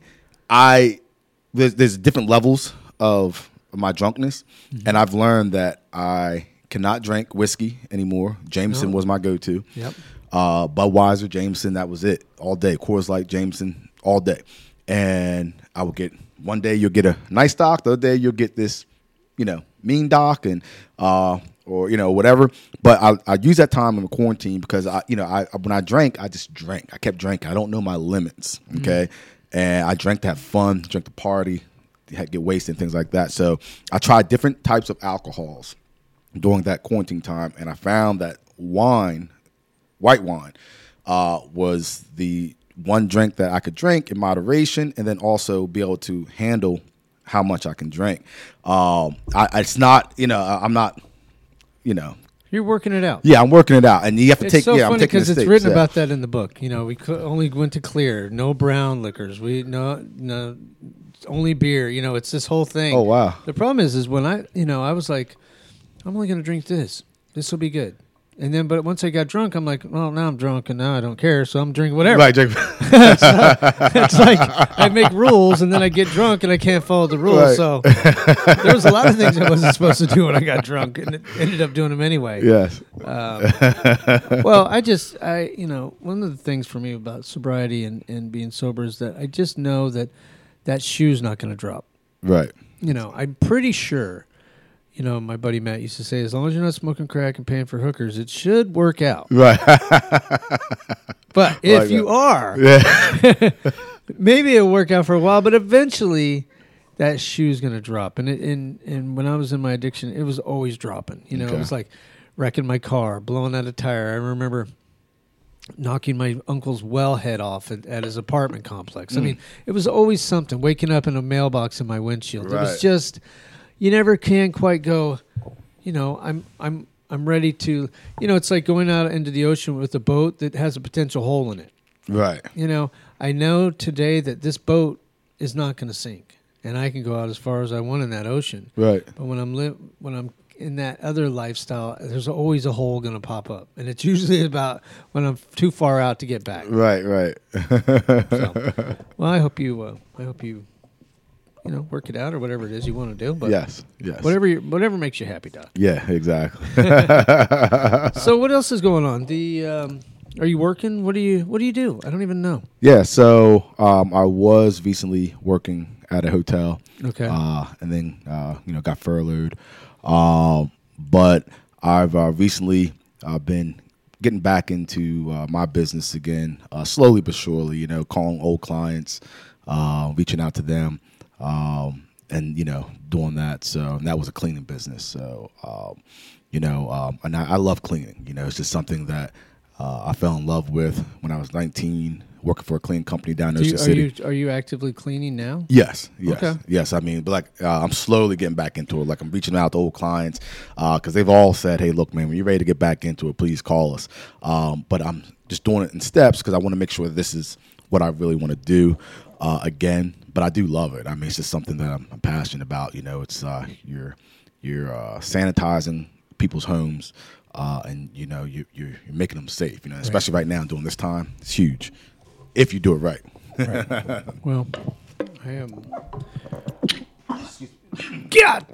there's different levels of my drunkenness, and I've learned that I cannot drink whiskey anymore. Jameson was my go-to. Yep. Budweiser, Jameson, that was it all day. Coors Light, Jameson, all day. And I would get, one day you'll get a nice doc, the other day you'll get this, mean doc and or whatever. But I use that time in the quarantine because when I drank, I just drank. I kept drinking. I don't know my limits. Okay. And I drank to have fun, drank to party, get wasted and things like that. So I tried different types of alcohols during that quarantine time, and I found that white wine, was the one drink that I could drink in moderation, and then also be able to handle how much I can drink. It's not, I'm not, You're working it out. Yeah, I'm working it out, and you have to take. So Yeah, I'm funny taking because the it's steps, written yeah. about that in the book. We only went to clear, no brown liquors. We no only beer. It's this whole thing. Oh wow. The problem is when I was like, I'm only going to drink this. This will be good. And then, but once I got drunk, I'm like, well, now I'm drunk and now I don't care, so I'm drinking whatever. Right, Jake. It's like I make rules and then I get drunk and I can't follow the rules. Right. So there was a lot of things I wasn't supposed to do when I got drunk and ended up doing them anyway. Yes. Well, one of the things for me about sobriety and being sober is that I just know that shoe's not going to drop. Right. I'm pretty sure. My buddy Matt used to say, as long as you're not smoking crack and paying for hookers, it should work out. Right. But if you are, maybe it'll work out for a while, but eventually that shoe's going to drop. And when I was in my addiction, it was always dropping. It was like wrecking my car, blowing out a tire. I remember knocking my uncle's well head off at his apartment complex. I mean, it was always something, waking up in a mailbox in my windshield. Right. It was just... You never can quite go, I'm ready to, it's like going out into the ocean with a boat that has a potential hole in it. Right. I know today that this boat is not going to sink and I can go out as far as I want in that ocean. Right. But when I'm in that other lifestyle, there's always a hole going to pop up. And it's usually about when I'm too far out to get back. Right. So, well, I hope you work it out or whatever it is you want to do. But yes. Whatever makes you happy, Doc. Yeah, exactly. So what else is going on? Are you working? What do you do? I don't even know. Yeah, so I was recently working at a hotel. Okay. And then got furloughed. But I've recently been getting back into my business again, slowly but surely. Calling old clients, reaching out to them. And doing that. So that was a cleaning business. So, and I love cleaning. It's just something that I fell in love with when I was 19, working for a cleaning company down in Ocean City. Are you actively cleaning now? Yes. Okay. Yes. I mean, but I'm slowly getting back into it. Like I'm reaching out to old clients because they've all said, "Hey, look, man, when you're ready to get back into it, please call us." But I'm just doing it in steps because I want to make sure this is what I really want to do again. But I do love it. I mean, it's just something that I'm passionate about. It's you're sanitizing people's homes, and you're making them safe. Especially right now during this time, it's huge if you do it right. Right. Well, I am. God.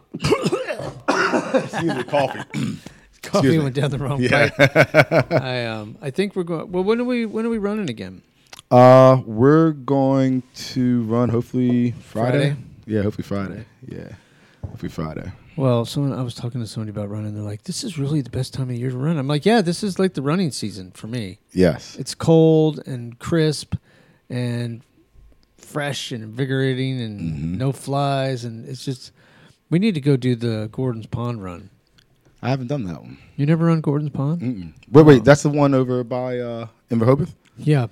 Excuse me, coffee. Coffee went down the wrong pipe. I think we're going. Well, when are we running again? We're going to run hopefully Friday. Yeah, hopefully Friday. Yeah, hopefully Friday. Well, I was talking to somebody about running. They're like, "This is really the best time of year to run." I'm like, "Yeah, this is like the running season for me." Yes. It's cold and crisp, and fresh and invigorating, and no flies, and it's just. We need to go do the Gordon's Pond run. I haven't done that one. You never run Gordon's Pond? Mm-mm. Wait, that's the one over by in Rehoboth? Yeah.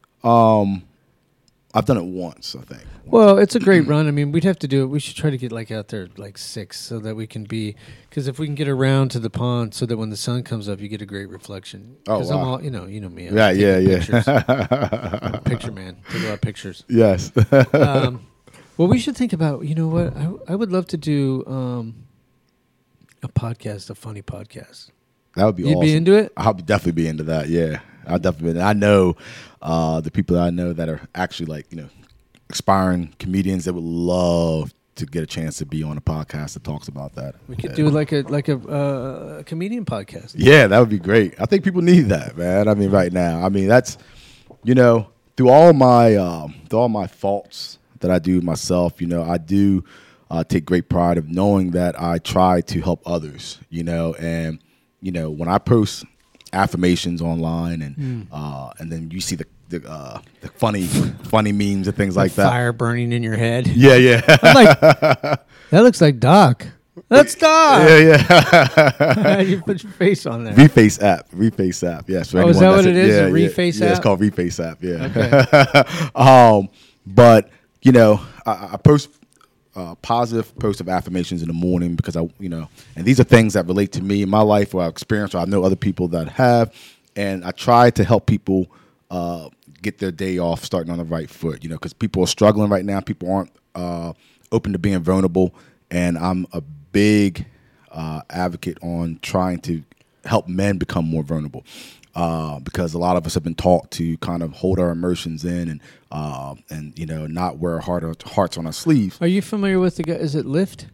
I've done it once, I think. Well, it's a great run. I mean, we'd have to do it. We should try to get out there 6 so that we can be, because if we can get around to the pond so that when the sun comes up, you get a great reflection. Oh, wow. Because I'm all, you know me. Yeah. Picture man. Take a lot of pictures. Yes. Well, we should think about, you know what? I would love to do a podcast, a funny podcast. That would be awesome. You'd be into it? I'll definitely be into that, yeah. I'll definitely be. I know the people that I know that are actually aspiring comedians that would love to get a chance to be on a podcast that talks about that. We could do like a comedian podcast. Yeah, that would be great. I think people need that, man. I mean, right now. I mean, that's through all my faults that I do myself. I do take great pride of knowing that I try to help others. And when I post affirmations online and then you see the funny memes and things like that. Fire burning in your head. Yeah. I'm like, that looks like Doc. That's Doc. Yeah. You put your face on there. Reface app. Yes. Oh, is that what it is? Yeah, a Reface app? Yeah, it's called Reface app. Yeah. Okay. But I post positive posts of affirmations in the morning because and these are things that relate to me in my life or I've experienced or I know other people that have, and I try to help people get their day off starting on the right foot, because people are struggling right now. People aren't open to being vulnerable, and I'm a big advocate on trying to help men become more vulnerable. Because a lot of us have been taught to kind of hold our emotions in and not wear our hearts on our sleeves. Are you familiar with the guy? Is it Lyft?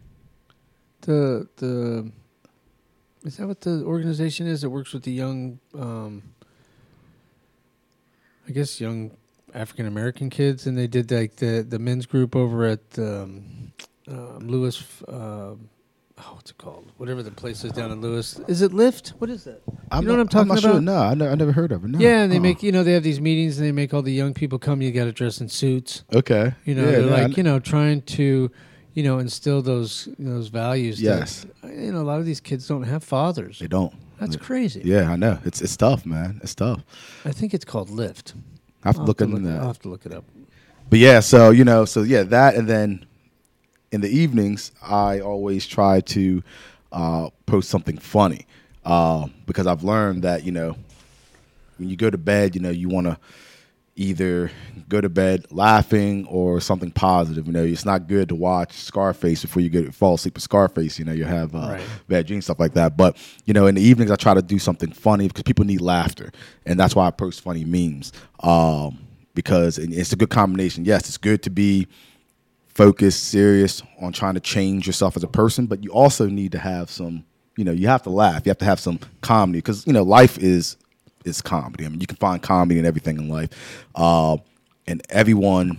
The is that what the organization is that works with the young, I guess young African American kids, and they did like the men's group over at Lewis. What's it called? Whatever the place is down in Lewis. Is it Lyft? What is that? You know what I'm talking about? Sure. No, I never heard of it. No. Yeah, and they make they have these meetings and they make all the young people come. You got to dress in suits. Okay. They're trying to, instill those values. Yes. That, a lot of these kids don't have fathers. They don't. That's crazy. Yeah, I know. It's tough, man. It's tough. I think it's called Lyft. I have to look into that. I'll have to look it up. But yeah, so that, and then in the evenings, I always try to post something funny because I've learned that, when you go to bed, you want to either go to bed laughing or something positive. It's not good to watch Scarface before you fall asleep with Scarface. You have bad dreams, stuff like that. But, in the evenings, I try to do something funny because people need laughter. And that's why I post funny memes because it's a good combination. Yes, it's good to be focused, serious on trying to change yourself as a person, but you also need to have some, you have to laugh. You have to have some comedy because, life is comedy. I mean, you can find comedy in everything in life. And everyone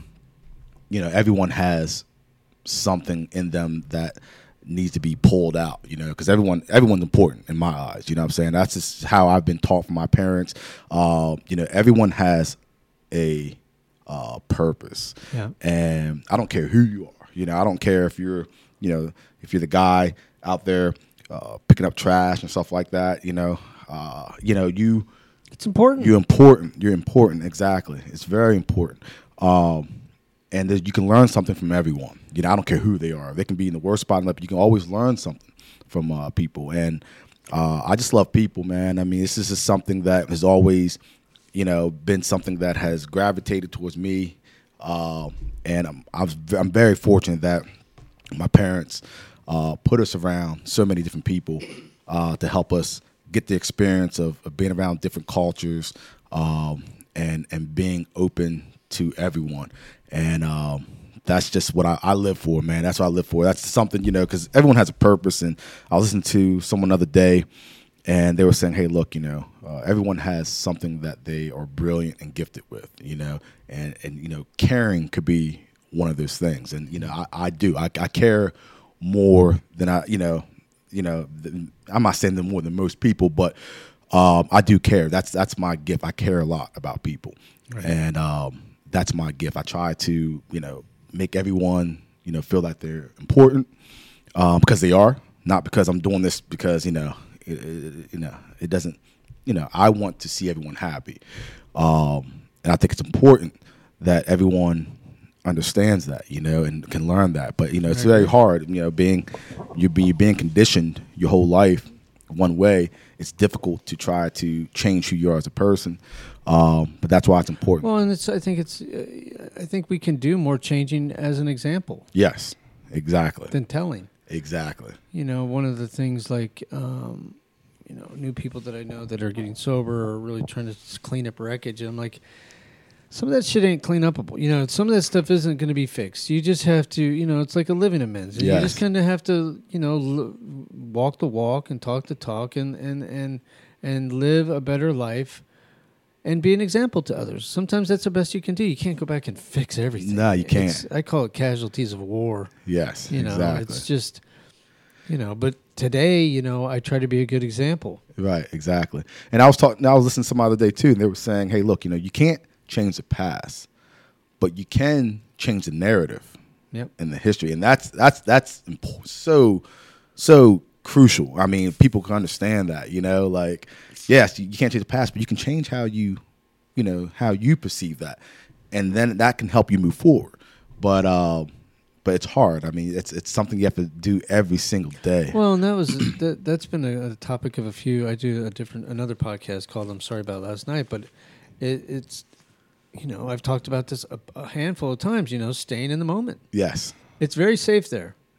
has something in them that needs to be pulled out, because everyone's important in my eyes. You know what I'm saying? That's just how I've been taught from my parents. Everyone has a purpose. Yeah. And I don't care who you are. I don't care if you're the guy out there picking up trash and stuff like that. It's important. You're important. You're important. Exactly. It's very important. And you can learn something from everyone. I don't care who they are. They can be in the worst spot in life, but you can always learn something from people. And I just love people, man. I mean, this is just something that has always, been something that has gravitated towards me. And I'm very fortunate that my parents put us around so many different people to help us get the experience of being around different cultures and being open to everyone. And that's just what I live for, man. That's what I live for. That's something, because everyone has a purpose. And I listened to someone the other day, and they were saying, hey, look, everyone has something that they are brilliant and gifted with, and caring could be one of those things. And, I do. I care more than I'm not saying more than most people, but I do care. That's my gift. I care a lot about people. Right. And that's my gift. I try to, make everyone, feel that they're important because they are, not because I'm doing this because, it doesn't, I want to see everyone happy. And I think it's important that everyone understands that, and can learn that. But, it's very hard, being conditioned your whole life one way. It's difficult to try to change who you are as a person. But that's why it's important. Well, and I think we can do more changing as an example. Yes, exactly. Than telling. Exactly. One of the things like, new people that I know that are getting sober or really trying to clean up wreckage. And I'm like, some of that shit ain't clean upable. Some of that stuff isn't going to be fixed. You just have to, it's like a living amends. Yes. You just kind of have to, walk the walk and talk the talk and live a better life and be an example to others. Sometimes that's the best you can do. You can't go back and fix everything. No, you can't. I call it casualties of war. Yes, exactly. It's just, but today, I try to be a good example. Right, exactly. And I was listening to some other day too, and they were saying, hey, look, you can't change the past, but you can change the narrative in the history. And that's so crucial. I mean, people can understand that, like, yes, you can't change the past, but you can change how you perceive that. And then that can help you move forward. But it's hard. I mean, it's something you have to do every single day. Well, and that's been a topic of a few. I do another podcast called "I'm Sorry About Last Night," but it's I've talked about this a handful of times. Staying in the moment. Yes, it's very safe there.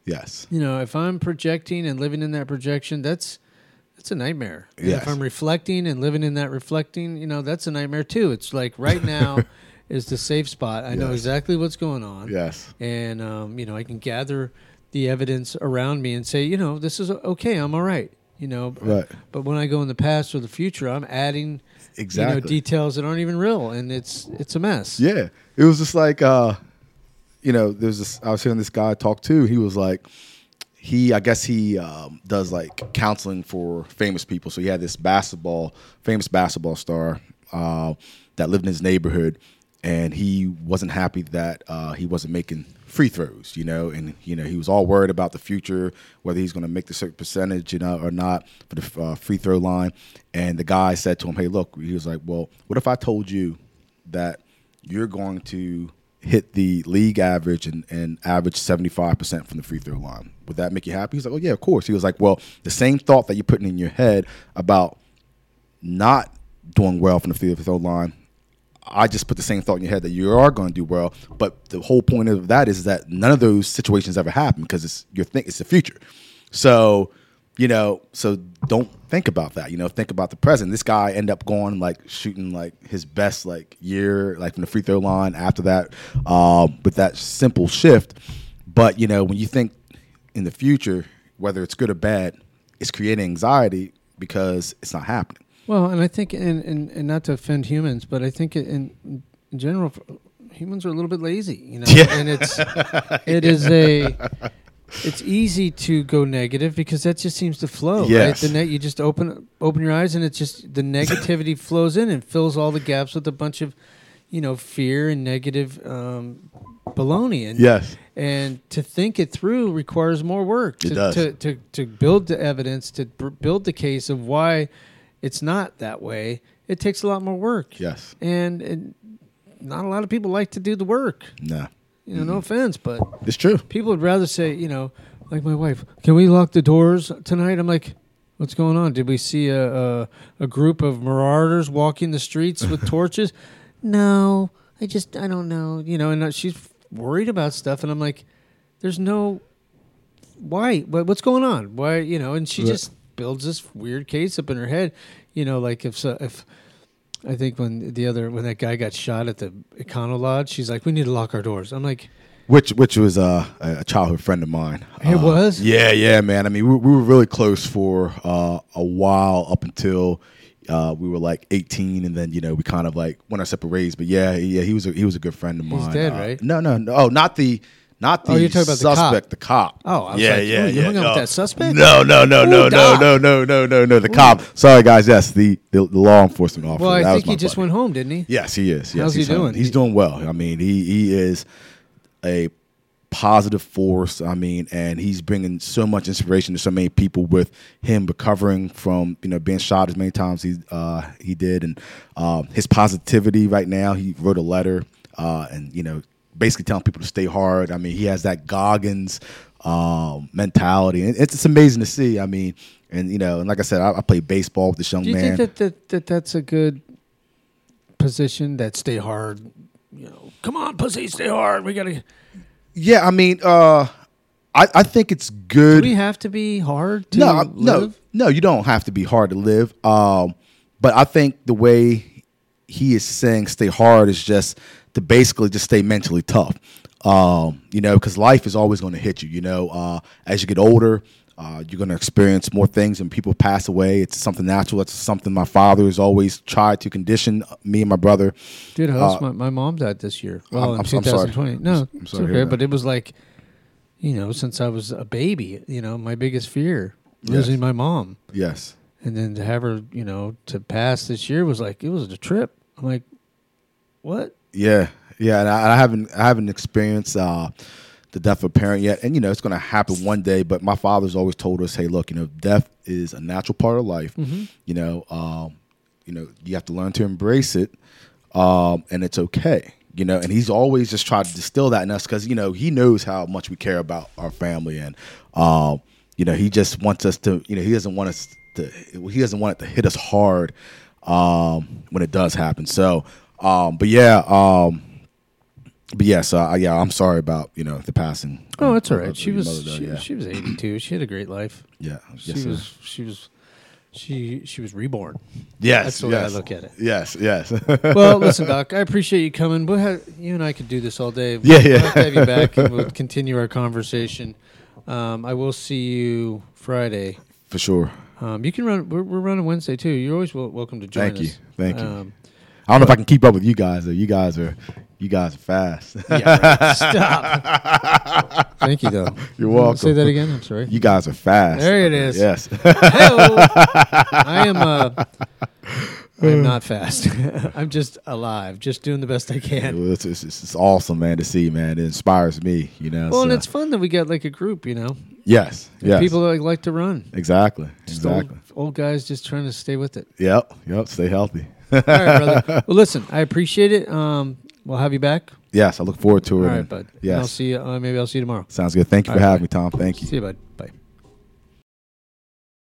Yes. If I'm projecting and living in that projection, that's a nightmare. And Yes. if I'm reflecting and living in that reflecting, that's a nightmare too. It's like right now is the safe spot. I know Yes. exactly what's going on. Yes. And, I can gather the evidence around me and say, this is okay. I'm all right. Right. But when I go in the past or the future, I'm adding, Exactly. details that aren't even real. And it's a mess. Yeah. It was just like, there's this, I was hearing this guy talk too. He was like, I guess he does like counseling for famous people. So he had this famous basketball star that lived in his neighborhood, and he wasn't happy that he wasn't making free throws, and he was all worried about the future, whether he's going to make the certain percentage, or not for the free throw line. And the guy said to him, "Hey, look," he was like, "Well, what if I told you that you're going to hit the league average and average 75% from the free throw line? Would that make you happy?" He's like, "Oh yeah, of course." He was like, "Well, the same thought that you're putting in your head about not doing well from the free throw line, I just put the same thought in your head that you are going to do well. But the whole point of that is that none of those situations ever happen because it's the future. So, so don't think about that. Think about the present. This guy ended up going shooting his best year from the free throw line after that with that simple shift. But when you think in the future, whether it's good or bad, it's creating anxiety because it's not happening. Well, and I think, and not to offend humans, but I think in general, humans are a little bit lazy, Yeah. And it's easy to go negative because that just seems to flow, Yes. right? You just open your eyes and it's just the negativity flows in and fills all the gaps with a bunch of, fear and negative baloney. And, Yes. And to think it through requires more work. It does. To build the evidence, to build the case of why it's not that way. It takes a lot more work. Yes. And not a lot of people like to do the work. No. No offense, but It's true. people would rather say, like my wife, "Can we lock the doors tonight?" I'm like, "What's going on? Did we see a group of marauders walking the streets with torches?" "No, I don't know." And she's worried about stuff, and I'm like, "There's no why? What's going on? Why?" And she just builds this weird case up in her head, like if I think when that guy got shot at the Econo Lodge, she's like, "We need to lock our doors." I'm like, which was a childhood friend of mine. It was? Yeah, man. I mean, we were really close for a while up until we were 18, and then we kind of went our separate ways. But yeah, he was a good friend of mine. He's dead, right? No. Oh, not the you're talking about suspect, the cop. Oh, I was yeah. You hung out with that suspect? No. Doc. The cop. Sorry, guys. Yes, the law enforcement officer. Well, I That think was my he just buddy. went home, didn't he? Yes, he is. Yes, How's he he's home. doing? He's doing well. I mean, he is a positive force. I mean, and he's bringing so much inspiration to so many people with him recovering from being shot as many times he did, and his positivity right now. He wrote a letter, and basically telling people to stay hard. I mean, he has that Goggins mentality, and it's amazing to see. I mean, and and like I said, I play baseball with this young Do you man. think that's a good position? That stay hard. Come on, pussy, stay hard. We gotta. Yeah, I mean, I think it's good. Do we have to be hard to live? No, you don't have to be hard to live. But I think the way he is saying stay hard is just to basically just stay mentally tough. Because life is always going to hit you. As you get older, you're going to experience more things, and people pass away. It's something natural. It's something my father has always tried to condition me and my brother. Dude, my mom died this year. Well, I'm in 2020. sorry. No, I'm it's sorry to okay. hear But that. it was since I was a baby, my biggest fear, Yes. losing my mom. Yes. And then to have her, to pass this year was it was a trip. I'm like, what? Yeah, and I haven't experienced the death of a parent yet, and it's going to happen one day. But my father's always told us, hey, look, death is a natural part of life. Mm-hmm. You have to learn to embrace it, and it's okay. And he's always just tried to distill that in us because he knows how much we care about our family, and he just wants us to. He doesn't want it to hit us hard when it does happen. So, but yeah. But yeah, so yeah, I'm sorry about the passing. Oh, it's all of right. She your was mother, though, she was 82. She had a great life. yeah. She Yes, sir. she was reborn. Yes, That's the way I yes. look at it. Yes, yes. Well, listen, Doc, I appreciate you coming. You and I could do this all day. Yeah, yeah. We'll have to have you back, and we'll continue our conversation. I will see you Friday. For sure. You can run. We're running Wednesday too. You're always welcome to join Thank you. us. Thank you. I don't know if I can keep up with you guys, though. You guys are fast. Yeah, right. Stop. Thank you, though. You're welcome. Say that again. I'm sorry. You guys are fast. There it is. Yes. Hello. I'm not fast. I'm just alive, just doing the best I can. Well, it's awesome, man, to see, man. It inspires me, Well, and it's fun that we got like a group, Yes. Yes. People that like to run. Exactly. Just Exactly. old guys just trying to stay with it. Yep. Stay healthy. All right, brother. Well, listen, I appreciate it. We'll have you back. Yes, I look forward to it. All right, bud. Yes. And I'll see you. Maybe I'll see you tomorrow. Sounds good. Thank you for having me, Tom. Thank you. See you, bud. Bye.